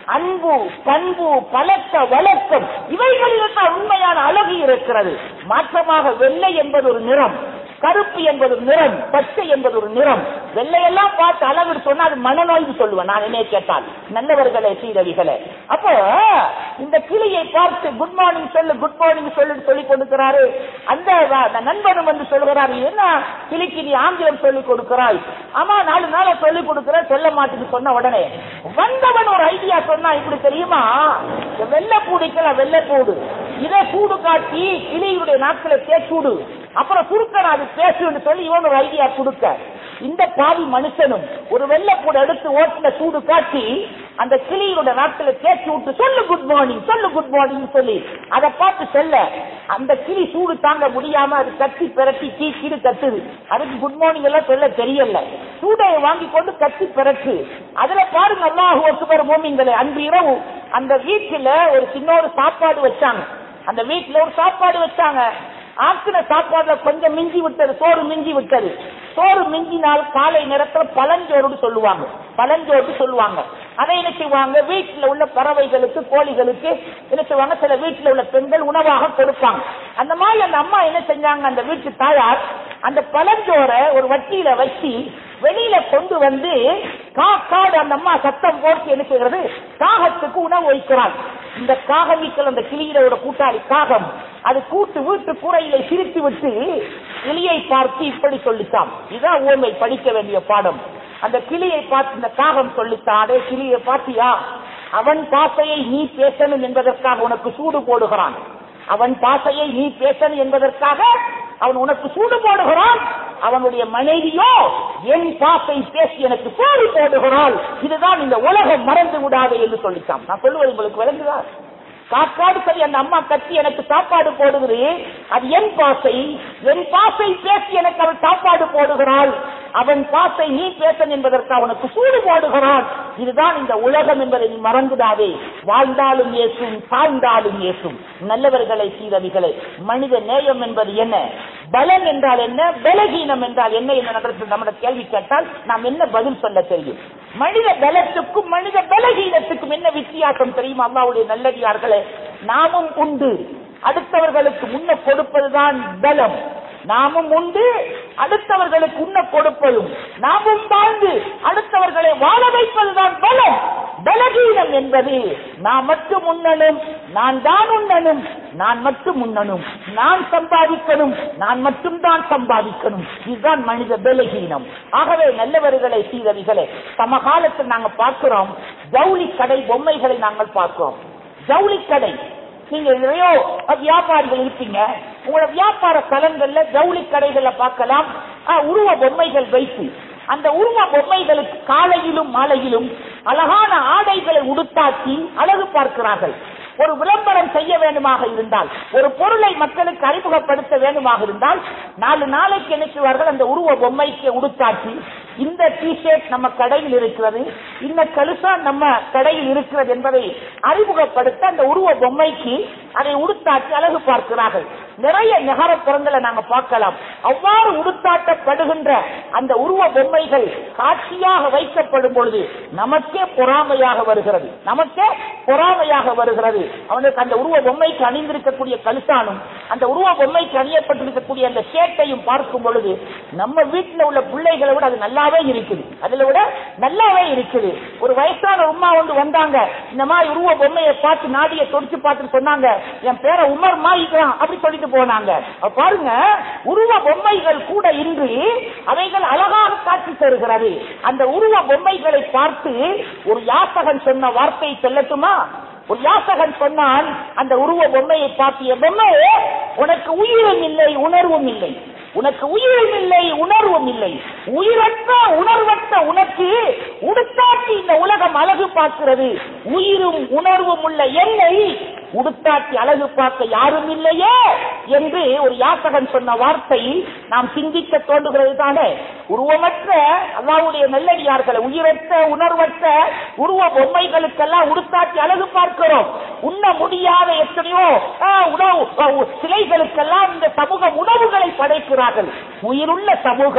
அன்பு, பண்பு, பழக்க வழக்கம் இவைகளில் தான் உண்மையான அழகு இருக்கிறது. மாற்றமாக வெள்ளை என்பது ஒரு நிறம், கருப்பு என்பது ஒரு நிறம், பச்சை என்பது ஒரு நிறம். வெள்ளையெல்லாம் பார்த்து அழகு சொன்னா அது மனநோய்னு சொல்லுவேன் நான் என்ன கேட்டால். நல்லவர்களே சீரவிகளே, அப்போ இந்த கிளியை பார்த்து குட் மார்னிங் சொல்லு குட் மார்னிங் சொல்லு சொல்லிக் கொடுக்கிறாரு. அந்த நண்பனும் வந்து சொல்கிறாரு, என்ன கிளிக்கு நீ ஆங்கிலம் சொல்லிக் கொடுக்கிறாய்? ஆமா நாலு நாளை சொல்லிக் கொடுக்கிற, சொல்ல மாட்டேன்னு சொன்ன உடனே வந்தவன் ஒரு ஐடியா சொன்னா, இப்படி தெரியுமா, வெள்ளை பூடிக்கல வெள்ளை பூடு இதை சூடு காட்டி கிளியுடைய நாட்களை தேச்சூடு, அப்புறம் சுருக்கணும் அது பேசுன்னு சொல்லி இவன் ஒரு ஐடியா கொடுக்க, இந்த பாவி மனுஷனும் ஒரு வெள்ளப்பூட எடுத்து ஓட்டுல சூடு காட்டி அந்த கிளியோட நாட்களை தேய்ச்சி விட்டு சொல்லு குட் மார்னிங் சொல்லு குட் மார்னிங் சொல்லி அதை பார்த்து சொல்ல, அந்த கிளி சூடு தாங்க முடியாம அது கத்தி பிரட்டி கீ கீடு கத்துது. அதுக்கு குட் மார்னிங் எல்லாம் சொல்ல தெரியல, சூடையை வாங்கி கொண்டு கத்தி பிறக்கு. அதுல பாருங்க அல்லாஹு அக்பர் மோமின்களே, அன்று இரவு அந்த வீட்டுல ஒரு சின்ன ஒரு சாப்பாடு வச்சாங்க. அந்த வீட்டுல ஒரு சாப்பாடு வச்சாங்க. ஆக்கின சாப்பாடுல கொஞ்சம் மிஞ்சி விட்டது, சோறு மிஞ்சி விட்டது. சோறு மிஞ்சினால் காலை நேரத்தில் பழஞ்சோறு சொல்லுவாங்க, பழஞ்சோறு சொல்லுவாங்க. அதை என்ன செய்வாங்க, வீட்டில் உள்ள பறவைகளுக்கு கோழிகளுக்கு என்ன செய்வாங்க, சில வீட்டில் உள்ள பெண்கள் உணவாக கொடுப்பாங்க. அந்த மாதிரி அந்த அம்மா என்ன செஞ்சாங்க, அந்த வீட்டு தாயார் அந்த பழஞ்சோரை ஒரு வட்டியில வச்சு வெளியில கொண்டு வந்து காக்காடு அந்த அம்மா சத்தம் போட்டு என்ன செய்கிறது, காகத்துக்கு உணவு வைக்கிறாள். இந்த காகவிக்கல் அந்த கிளியோட கூட்டாளி காகம் அது கூட்டு வீட்டு கூரையில சிரித்து விட்டு கிளியை பார்த்து இப்படி சொல்லித்தான். இதான் ஓமை படிக்க வேண்டிய பாடம். அந்த கிளியை பார்த்து இந்த காகம் சொல்லித்தானே, கிளியை பார்த்தியா, அவன் பாசையை நீ பேசணும் என்பதற்காக உனக்கு சூடு போடுகிறான், அவன் பாசையை நீ பேசணும் என்பதற்காக அவன் உனக்கு சூடு போடுகிறான். அவனுடைய மனைவியோ என் பாசை பேசி எனக்கு சூடு போடுகிறாள். இதுதான் இந்த உலகம் மறந்து விடாது என்று சொல்லித்தான். நான் சொல்லுவது உங்களுக்கு விளங்குதா? காக்காடு சரி அந்த அம்மா கட்டி எனக்கு சாப்பாடு போடுகிறது, அது என் பாசை, என் பாசை பேசி எனக்கு அவள் சாப்பாடு போடுகிறாள். அவன் பாசை நீ பேசன் என்பதற்கு அவனுக்கு சூடு போடுகிறான். இதுதான் இந்த உலகம் என்பதை நீ மறந்துடாதே. வாழ்ந்தாலும் ஏசும், தாழ்ந்தாலும் ஏசும். நல்லவர்களை சீரவிகளை, மனித நேயம் என்பது என்ன, பலம் என்றால் என்ன, பலகீனம் என்றால் என்ன என்று நம்முடைய கேள்வி கேட்டால் நாம் என்ன பதில் சொல்ல தெரியும்? மனித பலத்துக்கும் மனித பலகீனத்துக்கும் என்ன வித்தியாசம் தெரியுமா? அல்லாஹ்வுடைய நல்லடியார்களே, நாமும் உண்டு, அடுத்தவர்களுக்கு முன்ன கொடுப்பதுதான் பலம். நாமும் உண்டு, அடுத்தவர்களுக்கு உண்ண கொடுப்பதும், நாமும் வாழ்ந்து அடுத்தவர்களை வாழ வைப்பதுதான் பலம். பலகீனம் என்பது நான் மட்டும் உண்ணனும், நான் தான் உண்ணனும், நான் மட்டும் உண்ணனும், நான் சம்பாதிக்கணும், நான் மட்டும் தான் சம்பாதிக்கணும். இதுதான் மனித பலகீனம். ஆகவே நல்லவர்களை சீரவிகளை, சமகாலத்தில் நாங்கள் பார்க்கிறோம், ஜவுளி கடை பொம்மைகளை நாங்கள் பார்க்கிறோம். ஜவுளி கடை, நீங்க நிறைய வியாபாரிகள் இருப்பீங்க, உங்களோட வியாபார தலங்கள்ல ஜவுளி கடைகள்ல பார்க்கலாம் உருவ பொம்மைகள் வைத்து, அந்த உருவ பொம்மைகளுக்கு காலையிலும் மாலையிலும் அழகான ஆடைகளை உடுத்தாக்கி அழகு பார்க்கிறார்கள். ஒரு விளம்பரம் செய்ய வேண்டுமாக இருந்தால், ஒரு பொருளை மக்களுக்கு அறிமுகப்படுத்த வேண்டுமாக இருந்தால், நாலு நாளைக்கு நினைச்சுவார்கள் அந்த உருவ பொம்மைக்கு உடுத்தாக்கி, இந்த டிஷர்ட் நம்ம கடையில் இருக்கிறது, இந்த கலுசா நம்ம கடையில் இருக்கிறது என்பதை அறிமுகப்படுத்த அந்த உருவ பொம்மைக்கு அதை உடுத்தாட்டி அழகு பார்க்கிறார்கள். நிறைய நகரப்புறங்களை நாங்க பார்க்கலாம். அவ்வாறு உடுத்தாட்டப்படுகின்ற அந்த உருவ பொம்மைகள் காட்சியாக வைக்கப்படும் பொழுது நமக்கே பொறாமையாக வருகிறது, நமக்கே பொறாமையாக வருகிறது. அவனுக்கு அந்த உருவ பொம்மைக்கு அணிந்திருக்கக்கூடிய கலுசானும் அந்த உருவ பொம்மைக்கு அணியப்பட்டிருக்கக்கூடிய அந்த ஷேட்டையும் பார்க்கும் பொழுது நம்ம வீட்டில் உள்ள பிள்ளைகளை விட அது நல்லாவே இருக்குது, அதுல விட நல்லாவே இருக்குது. ஒரு வயசான உமா வந்து வந்தாங்க, இந்த மாதிரி உருவ பொம்மையை பார்த்து நாடியை தொடிச்சு பார்த்து சொன்னாங்க, என் பேரை உமர் மாயிக்கிறான் அப்படி சொல்லிட்டு போனாங்க. பாருங்க, உருவ பொம்மைகள் கூட இன்றி அவைகள் அழகாக காட்சி தருகிறது. அந்த உருவ பொம்மைகளை பார்த்து ஒரு யாசகன் சொன்ன வார்த்தையை சொல்லட்டுமா? ஒரு யாசகன் சொன்னான், அந்த உருவ பொம்மையை பார்த்திய பொம்மையே, உனக்கு உயிரும் இல்லை உணர்வும் இல்லை, உனக்கு உயிரும் இல்லை உணர்வும் இல்லை, உயிரற்ற உணர்வற்ற உனக்கு உடுத்தாட்டி இந்த உலகம் அழகு பார்க்கிறது, உயிரும் உணர்வும் உள்ள என்னை உடுத்தாட்டி அழகு பார்க்க யாரும் இல்லையே என்று ஒரு யாசகன் சொன்ன வார்த்தை நாம் சிந்திக்க தோன்றுகிறது தானே. உருவமற்ற அல்லாஹ்வுடைய நல்லடியார்களை, உயிரற்ற உணர்வற்ற உருவ பொம்மைகளுக்கெல்லாம் உடுத்தாட்டி அழகு பார்க்கிறோம். உண்ண முடியாத எத்தனையோ உணவு சிலைகளுக்கெல்லாம் இந்த சமூகம் உணவுகளை படைக்கிறார்கள். உயிருள்ள சமூகம்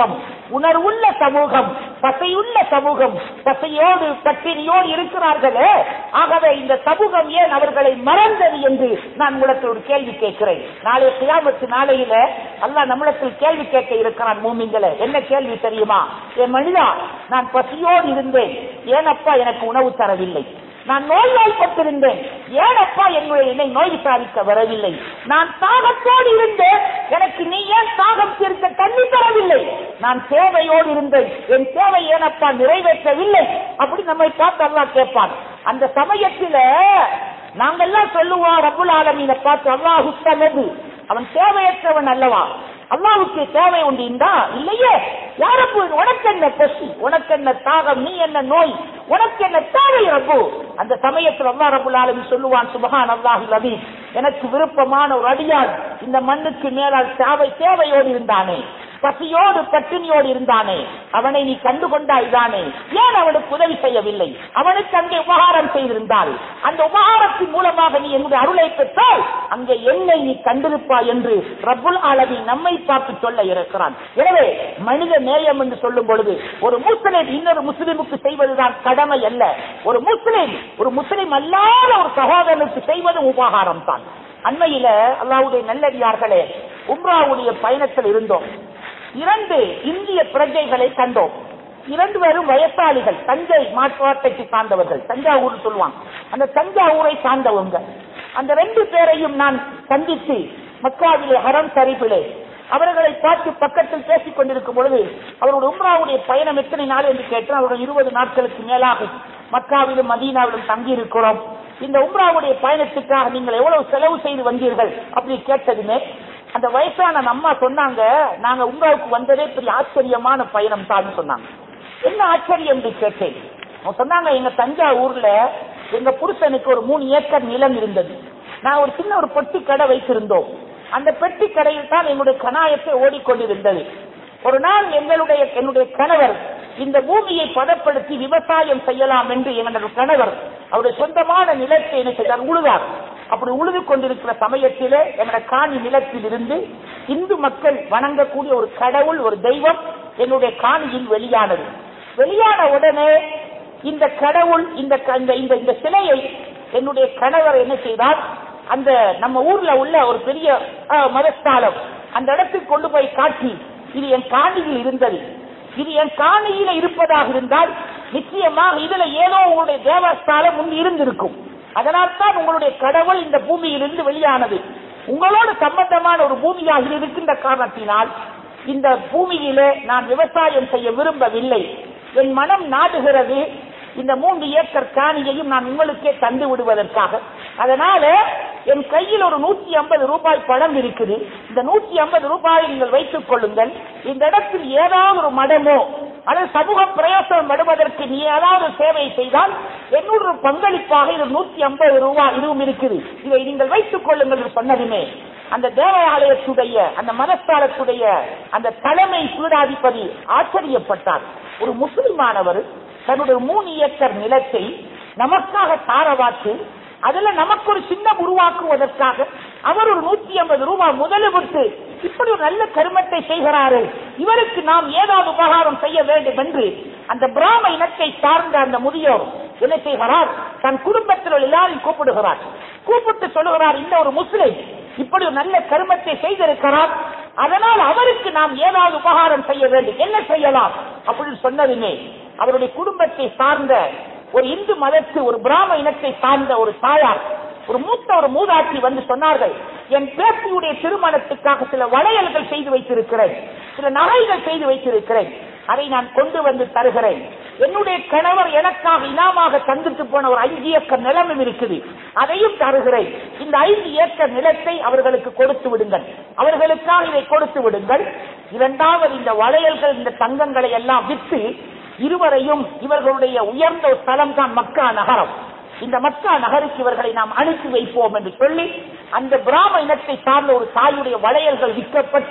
உணர்வுள்ள சமூகம், பசையுள்ள சமூகம், பசையோடு பட்டினியோடு இருக்கிறார்களே. ஆகவே இந்த சமூகம் ஏன் அவர்களை மறந்தது என்று நான் உங்களுக்கு ஒரு கேள்வி கேட்கிறேன். நாளைய கியாமத்து நாளையில அல்லாஹ் நம்மிடத்தில் கேள்வி கேட்க இருக்கிறான். மூமின்களே, என்ன கேள்வி தெரியுமா? என் மனிதா, நான் பசியோடு இருந்தேன், ஏனப்பா எனக்கு உணவு தரவில்லை? நான் நோய் நோய்பட்டிருந்தேன், ஏனப்பா என்னுடைய என்னை நோய் விசாரிக்க வரவில்லை? நான் தாகத்தோடு இருந்தேன், எனக்கு நீ ஏன் தாகம் தீர்க்க தண்ணி தரவில்லை? நான் தேவையோடு இருந்தேன், என் தேவை ஏனப்பா நிறைவேற்றவில்லை? அப்படி நம்மை பார்த்து அல்லாஹ் கேட்பான். அந்த சமயத்தில நாங்கெல்லாம் சொல்லுவோம், ரப்புல் ஆலமீனை பார்த்து, அல்லாஹு ஸமது, அவன் தேவையற்றவன் அல்லவா? அல்லாஹ்வுக்கு தேவை உண்டு இல்லையே? யாரப்பு உனக்கு என்ன பசி, உனக்கு என்ன தாகம், நீ என்ன நோய், உனக்கு என்ன தேவை ரப்பு? அந்த சமயத்தில் அல்லாஹ் ரப்புல் ஆலமீன் சொல்லுவான், சுப்ஹான் அல்லாஹில் அதீம், எனக்கு விருப்பமான ஒரு அடியான் இந்த மண்ணுக்கு மேலால் தேவை தேவையோடு இருந்தானே, பசியோடு பட்டினியோடு இருந்தானே, அவனை நீ கண்டு கொண்டாய்தானே, ஏன் அவனுக்கு உதவி செய்யவில்லை? அவனுக்கு அங்கே உபகாரம் செய்திருந்தால், அந்த உபகாரத்தின் மூலமாக நீ என்னுடைய அருளை பெற்றால் அங்கே என்னை நீ கண்டிருப்பாய் என்று ரப்புல் ஆலமீன் நம்மை பார்த்து சொல்ல இருக்கிறான். எனவே மனித நேயம் என்று சொல்லும் பொழுது ஒரு முஸ்லிம் இன்னொரு முஸ்லிமுக்கு செய்வதுதான் கடமை அல்ல. ஒரு முஸ்லிம் ஒரு முஸ்லிம் அல்லாத ஒரு சகோதரனுக்கு செய்வது உபகாரம் தான். அண்மையில அல்லாஹ்வுடைய நல்லடியார்களே, உம்ராவுடைய பயணத்தில் இருந்தோம். இரண்டு இந்திய பிரஜைகளை கண்டோம். இரண்டு பேரும் வயசாளிகள், தஞ்சை மாவட்டத்தை சார்ந்தவர்கள், தஞ்சாவூர் சொல்லுவாங்க, அந்த தஞ்சாவூரை சார்ந்தவங்க. அந்த ரெண்டு பேரையும் நான் சந்தித்து மக்காவிலே ஹரம் ஷரீஃபிலே அவர்களை பார்த்து பக்கத்தில் பேசிக் கொண்டிருக்கும் பொழுது, அவருடைய உம்ராவுடைய பயணம் எத்தனை நாள் என்று கேட்டேன். அவர்கள் இருபது நாட்களுக்கு மேலாக மக்காவிலும் மதீனாவிலும் தங்கி இருக்கிறோம். இந்த உம்ராவுடைய பயணத்துக்காக நீங்கள் எவ்வளவு செலவு செய்து வந்தீர்கள் அப்படி கேட்டதுமே அந்த வயசான அம்மா சொன்னாங்க, நாங்க உம்ராவுக்கு வந்ததே பெரிய ஆச்சரியமான பயணம் தான் சொன்னாங்க. என்ன ஆச்சரியம் என்று கேட்டேன். அவங்க சொன்னாங்க, எங்க தஞ்சாவூர்ல எங்க புருஷனுக்கு ஒரு மூணு ஏக்கர் நிலம் இருந்தது. நான் ஒரு சின்ன ஒரு பெட்டி கடை வைத்திருந்தோம். அந்த பெட்டி கடையில் தான் எங்களுடைய கணாயத்தை ஓடிக்கொண்டிருந்தது. ஒரு நாள் எங்களுடைய என்னுடைய கணவர் இந்த பூமியை பதப்படுத்தி விவசாயம் செய்யலாம் என்று எங்களுடைய கணவர் அவருடைய சொந்தமான நிலத்தை என்ன செய்தார், உழுதார். அப்படி உழுது கொண்டிருக்கிற சமயத்திலே எங்களுடைய காணி நிலத்தில் இருந்து இந்து மக்கள் வணங்கக்கூடிய ஒரு கடவுள், ஒரு தெய்வம் என்னுடைய காணியில் வெளியானது. வெளியான உடனே இந்த கடவுள் இந்த இந்த சிலையை என்னுடைய கணவர் என்ன செய்தார், அந்த நம்ம ஊர்ல உள்ள ஒரு பெரிய மதஸ்தானம் அந்த இடத்துக்கு கொண்டு போய் காட்டி, இது என் காணியில் இருந்தது, இது என் காணியில இருப்பதாக இருந்தால் நிச்சயமாக இதுல ஏதோ உங்களுடைய தேவஸ்தானம் முன் இருந்திருக்கும். அதனால் தான் உங்களுடைய கடவுள் இந்த பூமியிலிருந்து வெளியானது. உங்களோடு சம்பந்தமான ஒரு பூமியாக இருக்கின்ற காரணத்தினால் இந்த பூமியிலே நான் விவசாயம் செய்ய விரும்பவில்லை. என் மனம் நாடுகிறது இந்த மூன்று ஏக்கர் காணியையும் நான் உங்களுக்கே தந்து விடுவதற்காக. அதனால என் கையில் ஒரு நூற்றி ஐம்பது ரூபாய் பணம் இருக்குது. இந்த நூற்றி ஐம்பது ரூபாயை நீங்கள் வைத்துக் கொள்ளுங்கள். இந்த இடத்தில் ஏதாவது ஒரு மடமோ அல்லது சமூக பிரயோசனம் படுவதற்கு நீ ஏதாவது சேவை செய்தால் என்னுடைய பங்களிப்பாக இது நூற்றி ஐம்பது ரூபாய் இதுவும் இருக்குது, இதை நீங்கள் வைத்துக் கொள்ளுங்கள் சொன்னதுமே அந்த தேவாலயத்துடைய அந்த மதஸ்தானத்துடைய அந்த தலைமை பீடாதிபதி ஆச்சரியப்பட்டார். ஒரு முஸ்லிமானவர் தன்னுடைய மூணு ஏக்கர் நிலத்தை நமக்காக தாரவாத்து அதுல நமக்கு ஒரு சின்னம் உருவாக்குவதற்காக அவர் ஒரு நூற்றி ஐம்பது ரூபாய் முதலிட்டு இப்படி ஒரு நல்ல கருமத்தை செய்கிறாரு, இவருக்கு நாம் ஏதாவது உபகாரம் செய்ய வேண்டும் என்று அந்த பிராம இனத்தை சார்ந்த அந்த முதியோர் என்ன செய்கிறார், தன் குடும்பத்தில் எல்லாரையும் கூப்பிடுகிறார். கூப்பிட்டு சொல்லுகிறார், இந்த ஒரு முஸ்லிம் இப்படி ஒரு நல்ல கருமத்தை செய்திருக்கிறார், அதனால் அவருக்கு நாம் ஏதாவது உபகாரம் செய்ய வேண்டும், என்ன செய்யலாம் அப்படின்னு சொன்னதுமே அவருடைய குடும்பத்தை சார்ந்த ஒரு இந்து மதத்து ஒரு பிராம இனத்தை சார்ந்த ஒரு தாயார், ஒரு மூத்த ஒரு மூதாட்டி வந்து சொன்னார்கள், என் பேத்தியுடைய திருமணத்துக்காக சில வளையல்கள் செய்து வைத்திருக்கிறேன், சில நகைகள் செய்து வைத்திருக்கிறேன், அதை நான் கொண்டு வந்து தருகிறேன். என்னுடைய கணவர் எனக்காக இனாமாக தந்துட்டு போன ஒரு ஐந்து ஏக்கர் நிலமும் இருக்குது, அதையும் தருகிறேன். இந்த ஐந்து ஏக்கர் நிலத்தை அவர்களுக்கு கொடுத்து விடுங்கள், அவர்களுக்காக இதை கொடுத்து விடுங்கள். இரண்டாவது இந்த வளையல்கள் இந்த தங்கங்களை எல்லாம் விற்று இருவரையும் இவர்களுடைய உயர்ந்த ஒரு ஸ்தலம் தான் மக்கா நகரம், இந்த மக்கா நகருக்கு இவர்களை நாம் அனுப்பி வைப்போம் என்று சொல்லி அந்த பிராம இனத்தை சார்ந்த ஒரு தாயுடைய வளையல்கள் விற்கப்பட்டு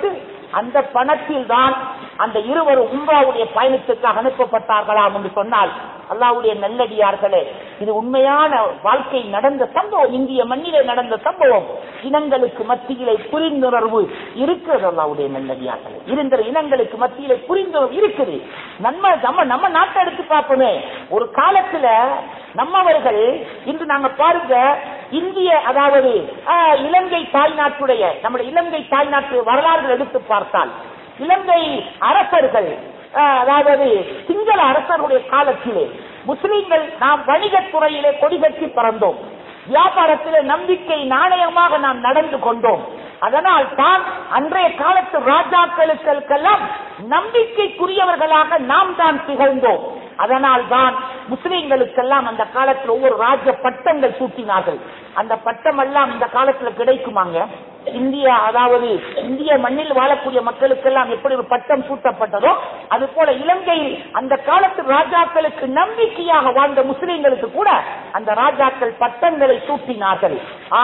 அந்த பணத்தில் தான் அந்த இருவரும் உம்ராவுடைய பயணத்துக்காக அனுப்பப்பட்டார்களாம் என்று சொன்னால், அல்லாஹ்வுடைய நல்லடியார்களே, இது உண்மையான வாழ்க்கை நடந்த சம்பவம், இந்திய மண்ணிலே நடந்த சம்பவம். இனங்களுக்கு மத்தியிலே புரிந்துணர்வு இருக்கிறது. அல்லாஹ்வுடைய நல்லடியார்களே, இருந்த இனங்களுக்கு மத்தியிலே புரிந்துணர்வு இருக்குது. நம்ம நம்ம நம்ம நாட்டை எடுத்து பார்ப்போமே, ஒரு காலத்துல நம்மவர்கள் இன்று நாங்க பாருங்க, இந்திய அதாவது இலங்கை தாய்நாட்டுடைய நம்முடைய இலங்கை தாய்நாட்டு வரலாறுகள் எடுத்து பார்த்தால், இலங்கை அரசர்கள் அதாவது சிங்கள அரசருடைய காலத்திலே முஸ்லிம்கள் நாம் வணிகத்துறையிலே கொடிகட்டி பறந்தோம், வியாபாரத்திலே நம்பிக்கை நாணயமாக நாம் நடந்து கொண்டோம். அதனால் தான் அன்றைய காலத்து ராஜாக்களுக்கெல்லாம் நம்பிக்கைக்குரியவர்களாக நாம் தான் திகழ்ந்தோம். அதனால் தான் முஸ்லிம்களுக்கெல்லாம் அந்த காலத்தில் ஒவ்வொரு ராஜ பட்டங்கள் சூட்டினார்கள். அந்த பட்டம் எல்லாம் இந்த காலத்துல கிடைக்குமாங்க? இந்தியா அதாவது இந்திய மண்ணில் வாழக்கூடிய மக்களுக்கெல்லாம் எப்படி ஒரு பட்டம் சூட்டப்பட்டதோ அது போல இலங்கையில் அந்த காலத்து ராஜாக்களுக்கு நம்பிக்கையாக வாழ்ந்த முஸ்லிம்களுக்கு கூட அந்த ராஜாக்கள் பட்டங்களை சூட்டினார்கள்.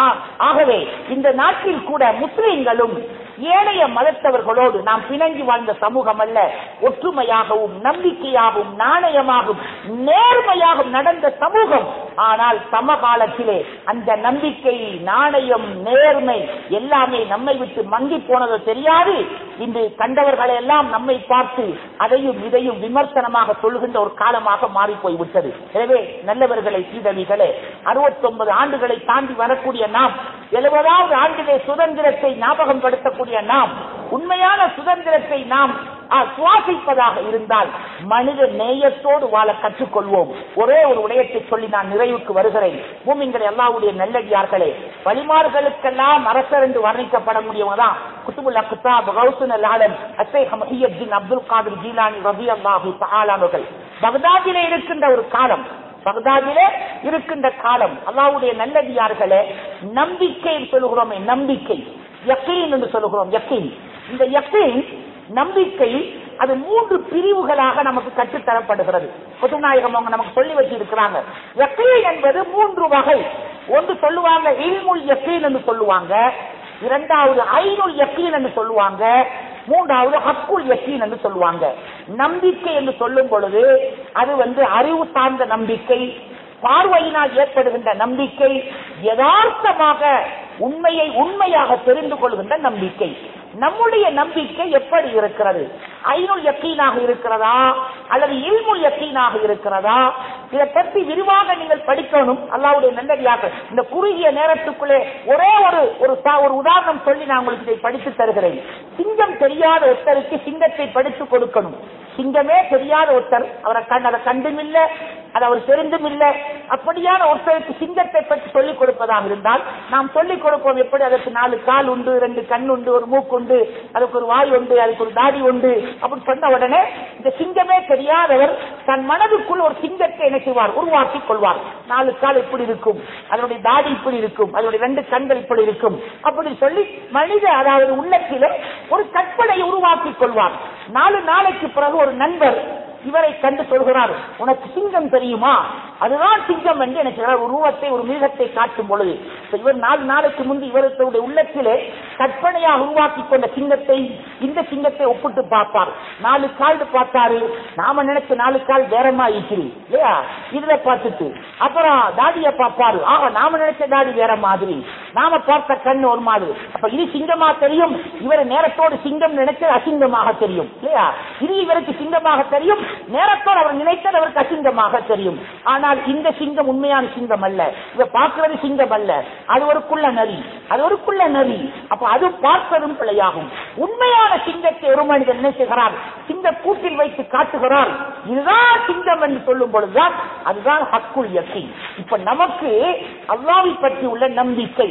ஆகவே இந்த நாட்டில் கூட முஸ்லிம்களும் ஏனைய மதத்தவர்களோடு நாம் பிணங்கி வாழ்ந்த சமூகம் அல்ல, ஒற்றுமையாகவும் நம்பிக்கையாகவும் நாணயமாகவும் நேர்மையாகவும் நடந்த சமூகம். ஆனால் சமகாலத்திலே அந்த நம்பிக்கை, நாணயம், நேர்மை எல்லாமே நம்மை விட்டு மங்கி போனது தெரியாது. இன்று கண்டவர்களை எல்லாம் நம்மை பார்த்து அதையும் இதையும் விமர்சனமாக சொல்கின்ற ஒரு காலமாக மாறி போய்விட்டது. எனவே நல்லவர்களை சீதவிகளே, அறுபத்தி ஒன்பது ஆண்டுகளை தாண்டி வரக்கூடிய நாம், எழுபதாவது ஆண்டிலே சுதந்திரத்தை ஞாபகம் படுத்தக்கூடிய நாம், உண்மையான சுதந்திரத்தை நாம் சுவாசிப்பதாக இருந்தால் மனித நேயத்தோடு வாழ கற்றுக்கொள்வோம். ஒரே ஒரு விடயத்தை சொல்லி நான் நிறைவுக்கு வருகிறேன். மூமின்களே, அல்லாஹ்வுடைய நல்லடியார்களே, வழிமார்களுக்கெல்லாம் அரசர் என்று வர்ணிக்கப்படக்கூடியவங்க தான் குத்துபுல் அக்தாப் கௌசுல் ஆலம் அஷேக் முஹியுத்தீன் அப்துல் காதிர் ஜீலானி ரலியல்லாஹு தஆலா அவர்கள் பக்தாதிலே இருக்கின்ற ஒரு காலம், பக்தாதிலே இருக்கின்ற காலம், அல்லாஹ்வுடைய நல்லடியார்களே, நம்பிக்கை சொல்லுகிறோமே, நம்பிக்கை யக்கீன் என்று சொல்லுகிறோம். யக்கீன், இந்த யக்கீன் நம்பிக்கை அது மூன்று பிரிவுகளாக நமக்கு கற்றுத்தரப்படுகிறது. பொதுநாயகம் அவங்க நமக்கு சொல்லி வச்சிருக்கிறாங்க. யக்கீன் என்பது மூன்று வகை. ஒன்று சொல்லுவாங்க இல்முல் யக்கீன் என்று சொல்லுவாங்க, இரண்டாவது ஐனுல் யக்கீன் என்று சொல்லுவாங்க, மூன்றாவது ஹக்குல் யக்கீன் என்று சொல்லுவாங்க. நம்பிக்கை என்று சொல்லும் பொழுது அது வந்து அறிவு சார்ந்த நம்பிக்கை, பார்வையினால் ஏற்படுகின்ற நம்பிக்கை, யதார்த்தமாக உண்மையை உண்மையாக தெரிந்து கொள்கின்ற நம்பிக்கை. நம்முடைய நம்பிக்கை எப்படி இருக்கிறது? ஐனுல் யக்கீனாக இருக்கிறதா அல்லது இல்முல் யக்கீனாக இருக்கிறதா? இதை பற்றி விரிவாக நீங்கள் படிக்கணும். அல்லாஹ்வுடைய நல்லடியாக இந்த குறுகிய நேரத்துக்குள்ளே ஒரே ஒரு ஒரு உதாரணம் சொல்லி நான் உங்களுக்கு இதை படித்து தருகிறேன். சிங்கம் தெரியாத ஒருத்தருக்கு சிங்கத்தை படித்து கொடுக்கணும். சிங்கமே தெரியாத ஒருத்தர், அவரை கண் அதை கண்டும் இல்லை, அது அவர் தெரிந்தும் இல்லை, அப்படியான ஒருத்தருக்கு சிங்கத்தை பற்றி சொல்லிக் கொடுப்பதாக இருந்தால் நாம் சொல்லிக் கொடுப்போம். எப்படி? அதற்கு நாலு கால் உண்டு, ரெண்டு கண் உண்டு, ஒரு மூக்கு உண்டு, அதுக்கு ஒரு வாய் உண்டு, அதுக்கு ஒரு தாடி உண்டு. அப்படி சொன்ன உடனே இந்த சிங்கமே தெரியாதவர் தன் மனதுக்குள் ஒரு சிங்கத்தை என்ன செய்வார்? உருவாக்கி கொள்வார். நாலு கால் இப்படி இருக்கும், அதனுடைய தாடி இப்படி இருக்கும், அதனுடைய ரெண்டு கண்கள் இப்படி இருக்கும், அப்படி சொல்லி மனித அதாவது உள்ளத்திலே ஒரு கற்பனையை உருவாக்கி கொள்வார். நாலு நாளைக்கு பிறகு ஒரு நண்பர் இவரை கண்டு சொல்கிறார், உனக்கு சிங்கம் தெரியுமா? அதுதான் சிங்கம் என்று எனக்கு ஒரு உருவத்தை, ஒரு மிருகத்தை காட்டும் பொழுது இவர் நாலு நாளைக்கு முன்பு இவருடைய உள்ளத்திலே கற்பனையாக உருவாக்கி கொண்ட சிங்கத்தை இந்த சிங்கத்தை ஒப்பிட்டு பார்ப்பார். நாலு கால் பார்த்தாரு, நாம நினைச்ச நாலு கால் வேறமா இருக்கிறது இல்லையா? இதுல பார்த்துட்டு அப்புறம் தாடிய பார்ப்பாரு, ஆக நாம நினைச்ச தாடி வேற மாதிரி, நாம பார்த்த கண் ஒரு மாதிரி. அப்ப இது சிங்கமா தெரியும், இவர் நேரத்தோடு சிங்கம் நினைச்சது அசிங்கமாக தெரியும் இல்லையா? இது இவருக்கு சிங்கமாக தெரியும், நேரத்தோடு அவர் நினைத்தது அவருக்கு அசிங்கமாக தெரியும். ஆனால் இந்த சிங்கம் உண்மையான சிங்கம் அல்ல, இதை பார்க்கிறது சிங்கம் அல்ல, அது ஒரு குள்ள நரி, அது ஒரு குள்ள நரி. அப்ப அது பார்ப்பதும் பிழையாகும். உண்மையான சிங்கத்தை ஒரு மனிதன் என்ன செய்கிறார்? சிங்க கூட்டில் வைத்து காட்டுகிறார், இதுதான் சிங்கம் என்று சொல்லும் பொழுதுதான் அதுதான் ஹக்குல் யக்கீன். இப்ப நமக்கு அல்லாஹ்வை பற்றி உள்ள நம்பிக்கை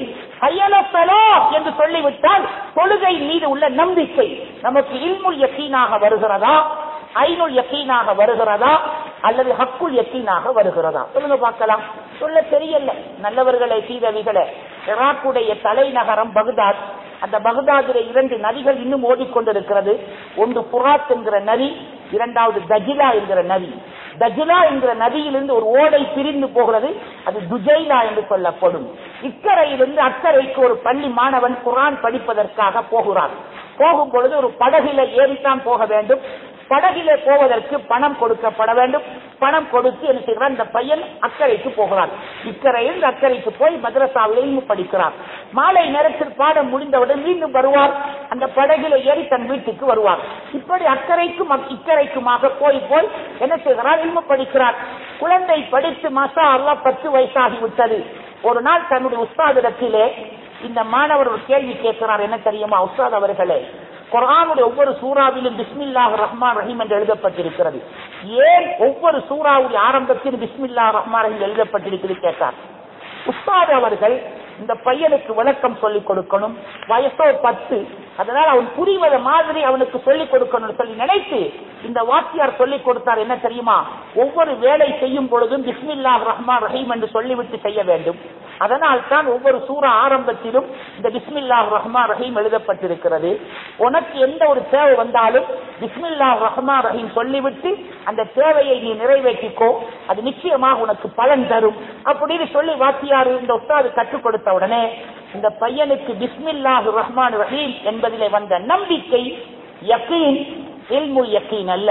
என்று சொல்லிவிட்டால் தொழுகை மீது உள்ள நம்பிக்கை நமக்கு இல்முல் யக்கீனாக வருகிறதா, ஐனுல் யக்கீனாக வருகிறதா அல்லது ஹக்குல் யக்கீனாக வருகிறதா? சொல்லுங்க பார்க்கலாம். சொல்ல தெரியல. நல்லவர்களை சீதவிகளே, ஈராக்குடைய தலைநகரம் பக்தாத். அந்த பக்தாதிலே இரண்டு நதிகள் இன்னும் ஓடிக்கொண்டிருக்கிறது. ஒன்று புராத் என்கிற நதி, இரண்டாவது தஜிலா என்கிற நதி. தஜிலா என்கிற நதியிலிருந்து ஒரு ஓடை பிரிந்து போகிறது, அது துஜைலா என்று சொல்லப்படும். இக்கரையிலிருந்து அக்கறைக்கு ஒரு பள்ளி மாணவன் குர்ஆன் படிப்பதற்காக போகிறார். போகும் பொழுது ஒரு படகில ஏறித்தான் போக வேண்டும். படகிலே போவதற்கு பணம் கொடுக்கப்பட வேண்டும். பணம் கொடுத்து என்ன செய்கிறார், இந்த பையன் அக்கறைக்கு போகிறார். இக்கரையில் அக்கறைக்கு போய் மதரசாவில் இல்மு படிக்கிறார். மாலை நேரத்தில் பாடம் முடிந்தவுடன் மீண்டும் வருவார். அந்த படகில ஏறி தன் வீட்டுக்கு வருவார். இப்படி அக்கறைக்கும் இக்கரைக்குமாக போய் போய் என்ன செய்கிறார், இல்மு படிக்கிறார். குழந்தை படித்து மாஷா அல்லாஹ் பத்து வயசாகி விட்டது. ஒரு நாள் தன்னுடைய உஸ்தாதிடத்திலே இந்த மாணவர் ஒரு கேள்வி கேட்கிறார். என்ன தெரியுமா உஸ்தாத் அவர்களே, குர்ஆனுடைய ஒவ்வொரு சூறாவிலும் பிஸ்மில்லாஹிர் ரஹ்மானிர் ரஹீம் என்று எழுதப்பட்டிருக்கிறது. ஏன் ஒவ்வொரு சூறாவுடைய ஆரம்பத்தில் பிஸ்மில்லாஹிர் ரஹ்மானிர் ரஹீம் எழுதப்பட்டிருக்கிறது கேட்டார். உஸ்தாத் அவர்கள் இந்த பையனுக்கு விளக்கம் சொல்லிக் கொடுக்கணும். வயசோ பத்து, அதனால் அவன் புரிவத மாதிரி அவனுக்கு சொல்லிக் கொடுக்கணும் சொல்லி நினைத்து இந்த வாத்தியார் சொல்லிக் கொடுத்தார். என்ன தெரியுமா, ஒவ்வொரு வேலை செய்யும் பொழுதும் பிஸ்மில்லாஹிர் ரஹ்மானிர் ரஹீம் என்று சொல்லிவிட்டு செய்ய வேண்டும். அதனால் தான் ஒவ்வொரு சூரா ஆரம்பத்திலும் இந்த பிஸ்மில்லாஹிர் ரஹ்மானிர் ரஹீம் எழுதப்பட்டிருக்கிறது. உனக்கு எந்த ஒரு தேவை வந்தாலும் பிஸ்மில்லாஹிர் ரஹ்மானிர் ரஹீம் சொல்லிவிட்டு அந்த தேவையை நீ நிறைவேற்றிக்கோ, அது நிச்சயமாக உனக்கு பலன் தரும் அப்படின்னு சொல்லி வாத்தியார் இந்த உஸ்தாது கற்றுக் கொடுத்த உடனே இந்த பையனுக்கு பிஸ்மில்லாஹிர் ரஹ்மானிர் ரஹீம் என்பதிலே வந்த நம்பிக்கை யகீன், இல்முல் யகீன் அல்ல,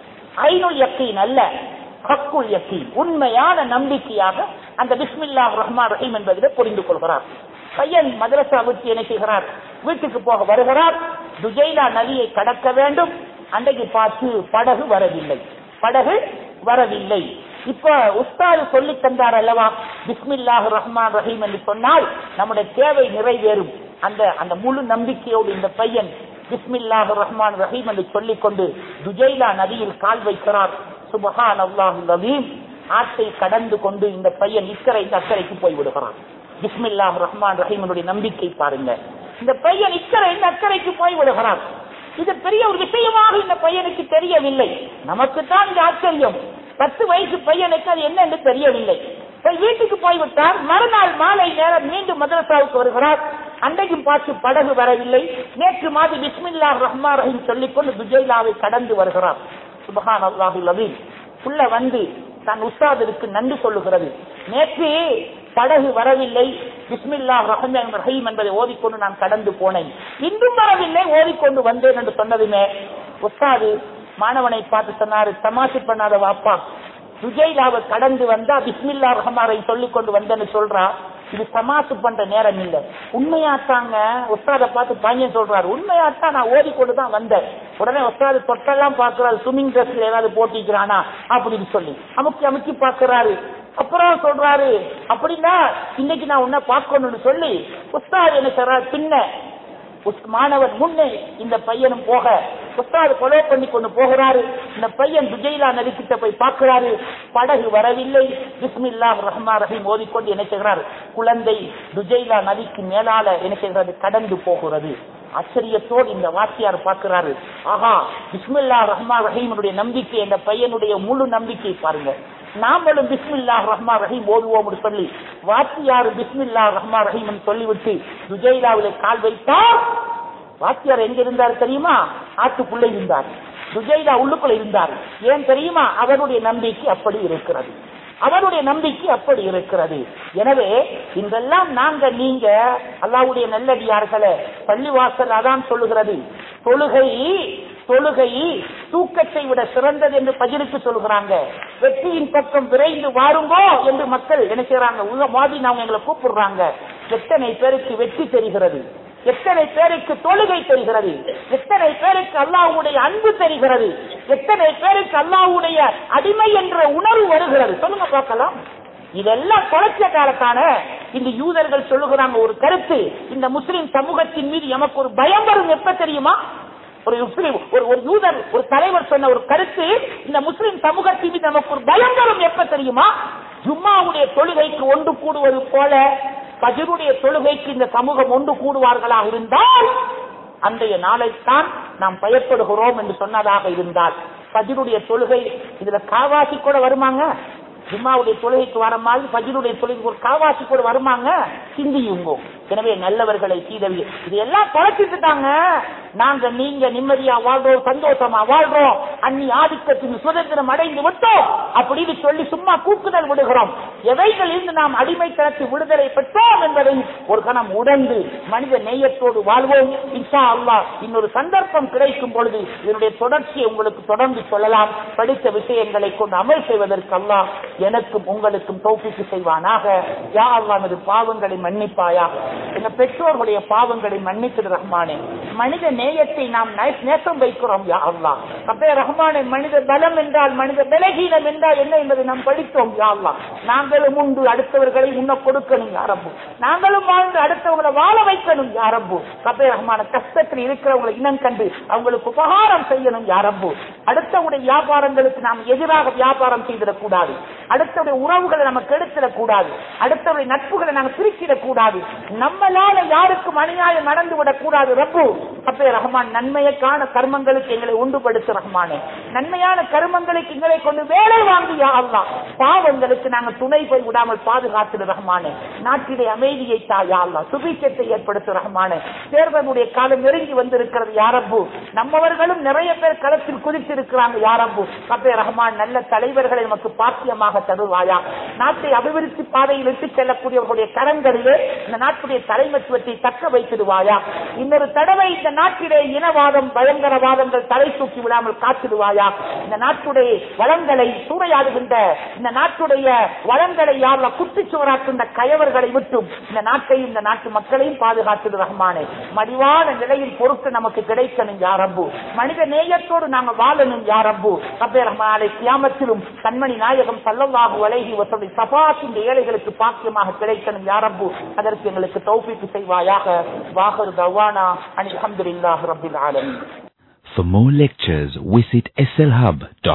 ஐனுல் யகீன் அல்ல, ஹக்குல் யகீன், உண்மையான நம்பிக்கையாக அந்த பிஸ்மில்லாஹிர் ரஹ்மானிர் ரஹீம் என்பதிலே புரிந்து கொள்கிறார். பையன் மதரசா விட்டு என்ன செய்கிறார், வீட்டுக்கு போக வருகிறார். துஜைலா நதியை கடக்க வேண்டும். அன்றைக்கு பார்த்து படகு வரவில்லை, படகு வரவில்லை. இப்ப உஸ்தாது சொல்லி தந்தார் அல்லவா, பிஸ்மில்லாஹிர் ரஹ்மானிர் ரஹீம் என்று சொன்னால் நம்முடைய தேவை நிறைவேறும். அந்த அந்த முழு நம்பிக்கையோடு இந்த பையன் பிஸ்மில்லாஹிர் ரஹ்மானிர் ரஹீம் என்று சொல்லிக் கொண்டு துஜைலா நதியில் கால் வைக்கிறார். சுப்ஹானல்லாஹில் அஸீம். ஆற்றை கடந்து கொண்டு இந்த பையன் இக்கரை அக்கறைக்கு போய் விடுகிறான். பிஸ்மில்லாஹிர் ரஹ்மானிர் ரஹீம் நம்பிக்கை பாருங்க. இந்த பையன் இக்கரை அக்கறைக்கு போய் விடுகிறான். இது பெரிய ஒரு விஷயமாக இந்த பையனுக்கு தெரியவில்லை. நமக்கு தான் இந்த ஆச்சரியம். பத்து வயசு பையனுக்கு அது என்ன என்று தெரியவில்லை. வீட்டுக்கு போய்விட்டார். மறுநாள் மாலை நேரம் மீண்டும் மதரசாவுக்கு வருகிறார். அன்றைக்கும் பார்த்து படகு வரவில்லை. நேற்று மாதிரி பிஸ்மில்லாஹிர் ரஹ்மானிர் ரஹீம் சொல்லிக்கொண்டு துஜைலாவை கடந்து வருகிறார். சுப்ஹானல்லாஹில் அஸீம். உள்ள வந்து தன் உஸ்தாதிற்கு நன்றி சொல்லுகிறது. நேற்று படகு வரவில்லை, பிஸ்மில்லாஹிர் ரஹ்மானிர் ரஹீம் என்பதை ஓதிக்கொண்டு நான் கடந்து போனேன், இன்றும் வரவில்லை, ஓதிக்கொண்டு வந்தேன் என்று சொன்னதுமே உஸ்தாது மாணவனை பார்த்து சொன்னாரு, தமாஷி பண்ணாத வாப்பா, துஜைலாவை கடந்து வந்தா பிஸ்மில்லாஹிர் ரஹ்மானிர் ரஹீம் சொல்லிக் கொண்டு வந்தேன்னு சொல்றா, இது தமாசு பண்ற நேரம் இல்ல, உண்மையாத்தாங்க. உஸ்தாத பார்த்து பையன் சொல்றாரு, உண்மையாத்தான், நான் ஓடிக்கொண்டுதான் வந்தேன். உடனே உஸ்தாது தொட்டெல்லாம் பாக்குறாரு, ஸ்விமிங் ட்ரெஸ்ல ஏதாவது போட்டிக்கிறானா அப்படின்னு சொல்லி அமுக்கி அமுக்கி பாக்குறாரு. அப்புறம் சொல்றாரு, அப்படின்னா இன்னைக்கு நான் உன்ன பார்க்கணும்னு சொல்லி உஸ்தாது என்ன சொல்றாரு, பின்ன மாணவன் முன்னே இந்த பையனும் போக உஸ்தாது கொலை பண்ணி கொண்டு போகிறாரு. இந்த பையன் துஜைலா நதிக்கிட்ட போய் பார்க்கிறாரு, படகு வரவில்லை. பிஸ்மில்லாஹிர் ரஹ்மானிர் ரஹீம் ஓதிக்கொண்டு என்ன செய்கிறார், குழந்தை துஜைலா நதிக்கு மேலால என்ன செய்கிறது, கடந்து போகிறது. ஆச்சரியத்தோடு இந்த வாத்தியார் பார்க்கிறாரு, ஆஹா, பிஸ்மில்லாஹிர் ரஹ்மானிர் ரஹீமுடைய நம்பிக்கை, இந்த பையனுடைய முழு நம்பிக்கை பாருங்க. நாமளும் பிஸ்மில்லாஹிர் ரஹ்மானிர் ரஹீம் ஓதுவோம் சொல்லி வாத்தியார் பிஸ்மில்லாஹிர் ரஹ்மானிர் ரஹீம் சொல்லிவிட்டு துஜைலாவிலே கால் வைத்தார். வாத்தியார் எங்க இருந்தார் தெரியுமா, ஆட்டுக்குள்ள இருந்தார், துஜைலா உள்ளுக்குள்ள இருந்தார். ஏன் தெரியுமா, அவருடைய நம்பிக்கை அப்படி இருக்கிறது, அவருடைய நம்பிக்கை அப்படி இருக்கிறது. எனவே இன்றெல்லாம் நாங்க நீங்க அல்லாஹ்வுடைய நல்லடியார்களே, பள்ளிவாசல் அதான் சொல்லுகிறது, தொழுகை தொழுகை தூக்கத்தை விட சிறந்தது என்று பஜிருக்கு சொல்லுகிறாங்க. வெற்றியின் பக்கம் விரைந்து வாருங்கோ என்று மக்கள் என்ன செய்யறாங்க, உள்ள மாதிரி அவங்க எங்களை கூப்பிடுறாங்க. எத்தனை பேருக்கு வெற்றி தெரிகிறது, எத்தனை பேருக்கு தொழுகை தெரிகிறது, எத்தனை பேருக்கு அல்லாஹ்வுடைய அன்பு தெரிகிறது, எத்தனை பேருக்கு அல்லாஹ்வுடைய அடிமை என்ற உணர்வு வருகிறது, சொல்லுங்க பார்க்கலாம். இதெல்லாம் தொலைச்ச காலத்தான இந்த யூதர்கள் சொல்லுகிறாங்க ஒரு கருத்து, இந்த முஸ்லிம் சமூகத்தின் மீது எமக்கு ஒரு பயம் வரும் எப்ப தெரியுமா, ஒரு முஸ்லிம் ஒரு யூதர் ஒரு தலைவர் சொன்ன ஒரு கருத்து, இந்த முஸ்லிம் சமூகத்தின் மீது நமக்கு ஒரு பயம் வரும் எப்ப தெரியுமா, ஜும்மாவுடைய தொழுகைக்கு ஒன்று கூடுவது போல ஃபஜ்ருடைய தொழுகைக்கு இந்த சமூகம் ஒன்று கூடுவார்களாக இருந்தால் அன்றைய நாளைத்தான் நாம் பயப்படுகிறோம் என்று சொன்னதாக இருந்தால், ஃபஜ்ருடைய தொழுகை இதுல காவாசி கூட வருமாங்க, ஜும்மாவுடைய தொழுகைக்கு வர மாதிரி ஃபஜ்ருடைய தொழுகைக்கு ஒரு காவாசி கூட வருமாங்க, சிந்தியுங்கோ. எனவே நல்லவர்களை தீதவி இது எல்லாம் தொலைச்சிட்டுட்டாங்க. நாங்க நீங்க நிம்மதியா வாழ்றோம், சந்தோஷமா வாழ்றோம், அந்நி ஆதிக்கத்தின் சுதந்திரம் அடைந்து விட்டோம் அப்படின்னு சொல்லி சும்மா கூக்குதல் விடுகிறோம். எவைகள் இருந்து நாம் அடிமைத்தனத்தை விடுதலை பெற்றோம் என்பதை ஒரு கணம் உணர்ந்து மனித நேயத்தோடு வாழ்வோம். இன்ஷா அல்லாஹ் இன்னொரு சந்தர்ப்பம் கிடைக்கும் பொழுது இதனுடைய தொடர்ச்சியை உங்களுக்கு தொடர்ந்து சொல்லலாம். படித்த விஷயங்களை கொண்டு அமல் செய்வதற்கு அல்லாஹ் எனக்கும் உங்களுக்கும் தௌஃபீக் செய்வானாக. யா அல்லாஹ் நமது பாவங்களை மன்னிப்பாயாக, எங்க பெற்றோர்களுடைய பாவங்களை மன்னித்து ரஹ்மானே. மனித நேயத்தை நாம் நேசம் வைக்கிறோம் யா அல்லாஹ். அப்பே ரஹ்மானே, மனித பலம் என்றால் மனித பலகீனம் என்றால் என்ன என்பதை நாம் படித்தோம் யா அல்லாஹ். நாங்களும் உண்டு அடுத்தவர்களை முன்ன கொடுக்கணும் யா ரப்பு, நாங்களும் வாழ்ந்து அடுத்தவங்களை வாழ வைக்கணும் யா ரப்பு. அப்பே ரஹ்மான, கஷ்டத்தில் இருக்கிறவங்களை இனம் கண்டு அவங்களுக்கு உபகாரம் செய்யணும் யா ரப்பு. அடுத்தவருடைய வியாபாரங்களுக்கு நாம் எதிராக வியாபாரம் செய்திடக் கூடாது, அடுத்தவருடைய உறவுகளை நமக்கு எடுத்துடக் கூடாது, அடுத்தவருடைய நட்புகளை நாங்கள் பிரிக்கிடக் கூடாது, நம்மளால யாருக்கும் அநியாயம் நடந்துவிடக் கூடாது ரப்பு. அப்பே ரஹ்மான், நன்மையான கர்மங்களுக்கு எங்களை ஒன்றுபடுத்த ரஹ்மானே, நன்மையான கர்மங்களுக்கு எங்களை கொண்டு வேலை வாங்கி யா அல்லாஹ். பாவங்களுக்கு நாங்கள் துணை போய் விடாமல் பாதுகாத்து ரஹ்மானே. நாட்டிலே அமைதியை தா யா அல்லாஹ், சுபீட்சத்தை ஏற்படுத்த ரஹ்மானே. தேர்தலுடைய காலம் நெருங்கி வந்திருக்கிறது யா ரப்பு, நம்மவர்களும் நிறைய பேர் களத்தில் குதித்திருக்கிறாங்க யா ரப்பு. அப்பே ரஹ்மான், நல்ல தலைவர்களை நமக்கு பாக்கியமாக தருவாயா. நாட்டை அபிவிருத்தி பாதையில் இட்டு செல்லக்கூடியவர்களுடைய கரங்களிலே இந்த நாட்டுடைய தலைமைத்துவத்தை தக்க வைத்திடுவாயா. இன்னொரு தடவை இந்த நாட்டிலே இனவாதம் பயங்கரவாதங்கள் தலை தூக்கி விடாமல் காத்திடுவாயா. இந்த நாட்டுடைய வளங்களை சூறையாடுகின்ற, இந்த நாட்டுடைய வளங்களை யாரில் குட்டிச்சுவராக்கின்ற கயவர்களை விட்டும் இந்த நாட்டையும் இந்த நாட்டு மக்களையும் பாதுகாத்து ரஹ்மானே. மடிவான நிலையில் பொறுத்து நமக்கு கிடைக்கணும் யா ரப்பு. மனித நேயத்தோடு நாங்கள் வாழணும் யா ரப்பு. அப்பே ரஹ்மானே, கியாமத்திலும் கண்மணி நாயகம் ஸல்லல்லாஹு அலைஹி வஸல்லம் ஸஃபாத்தின் ஏழைகளுக்கு பாக்கியமாக கிடைக்கணும் யா ரப்பு. அதற்கு எங்களுக்கு தௌஃபீக் செய்வாயாக. வாஹிரு தவானா அல்ஹம்துலில்லாஹி ரப்பில் ஆலமீன். For more lectures, visit S L Hub dot com.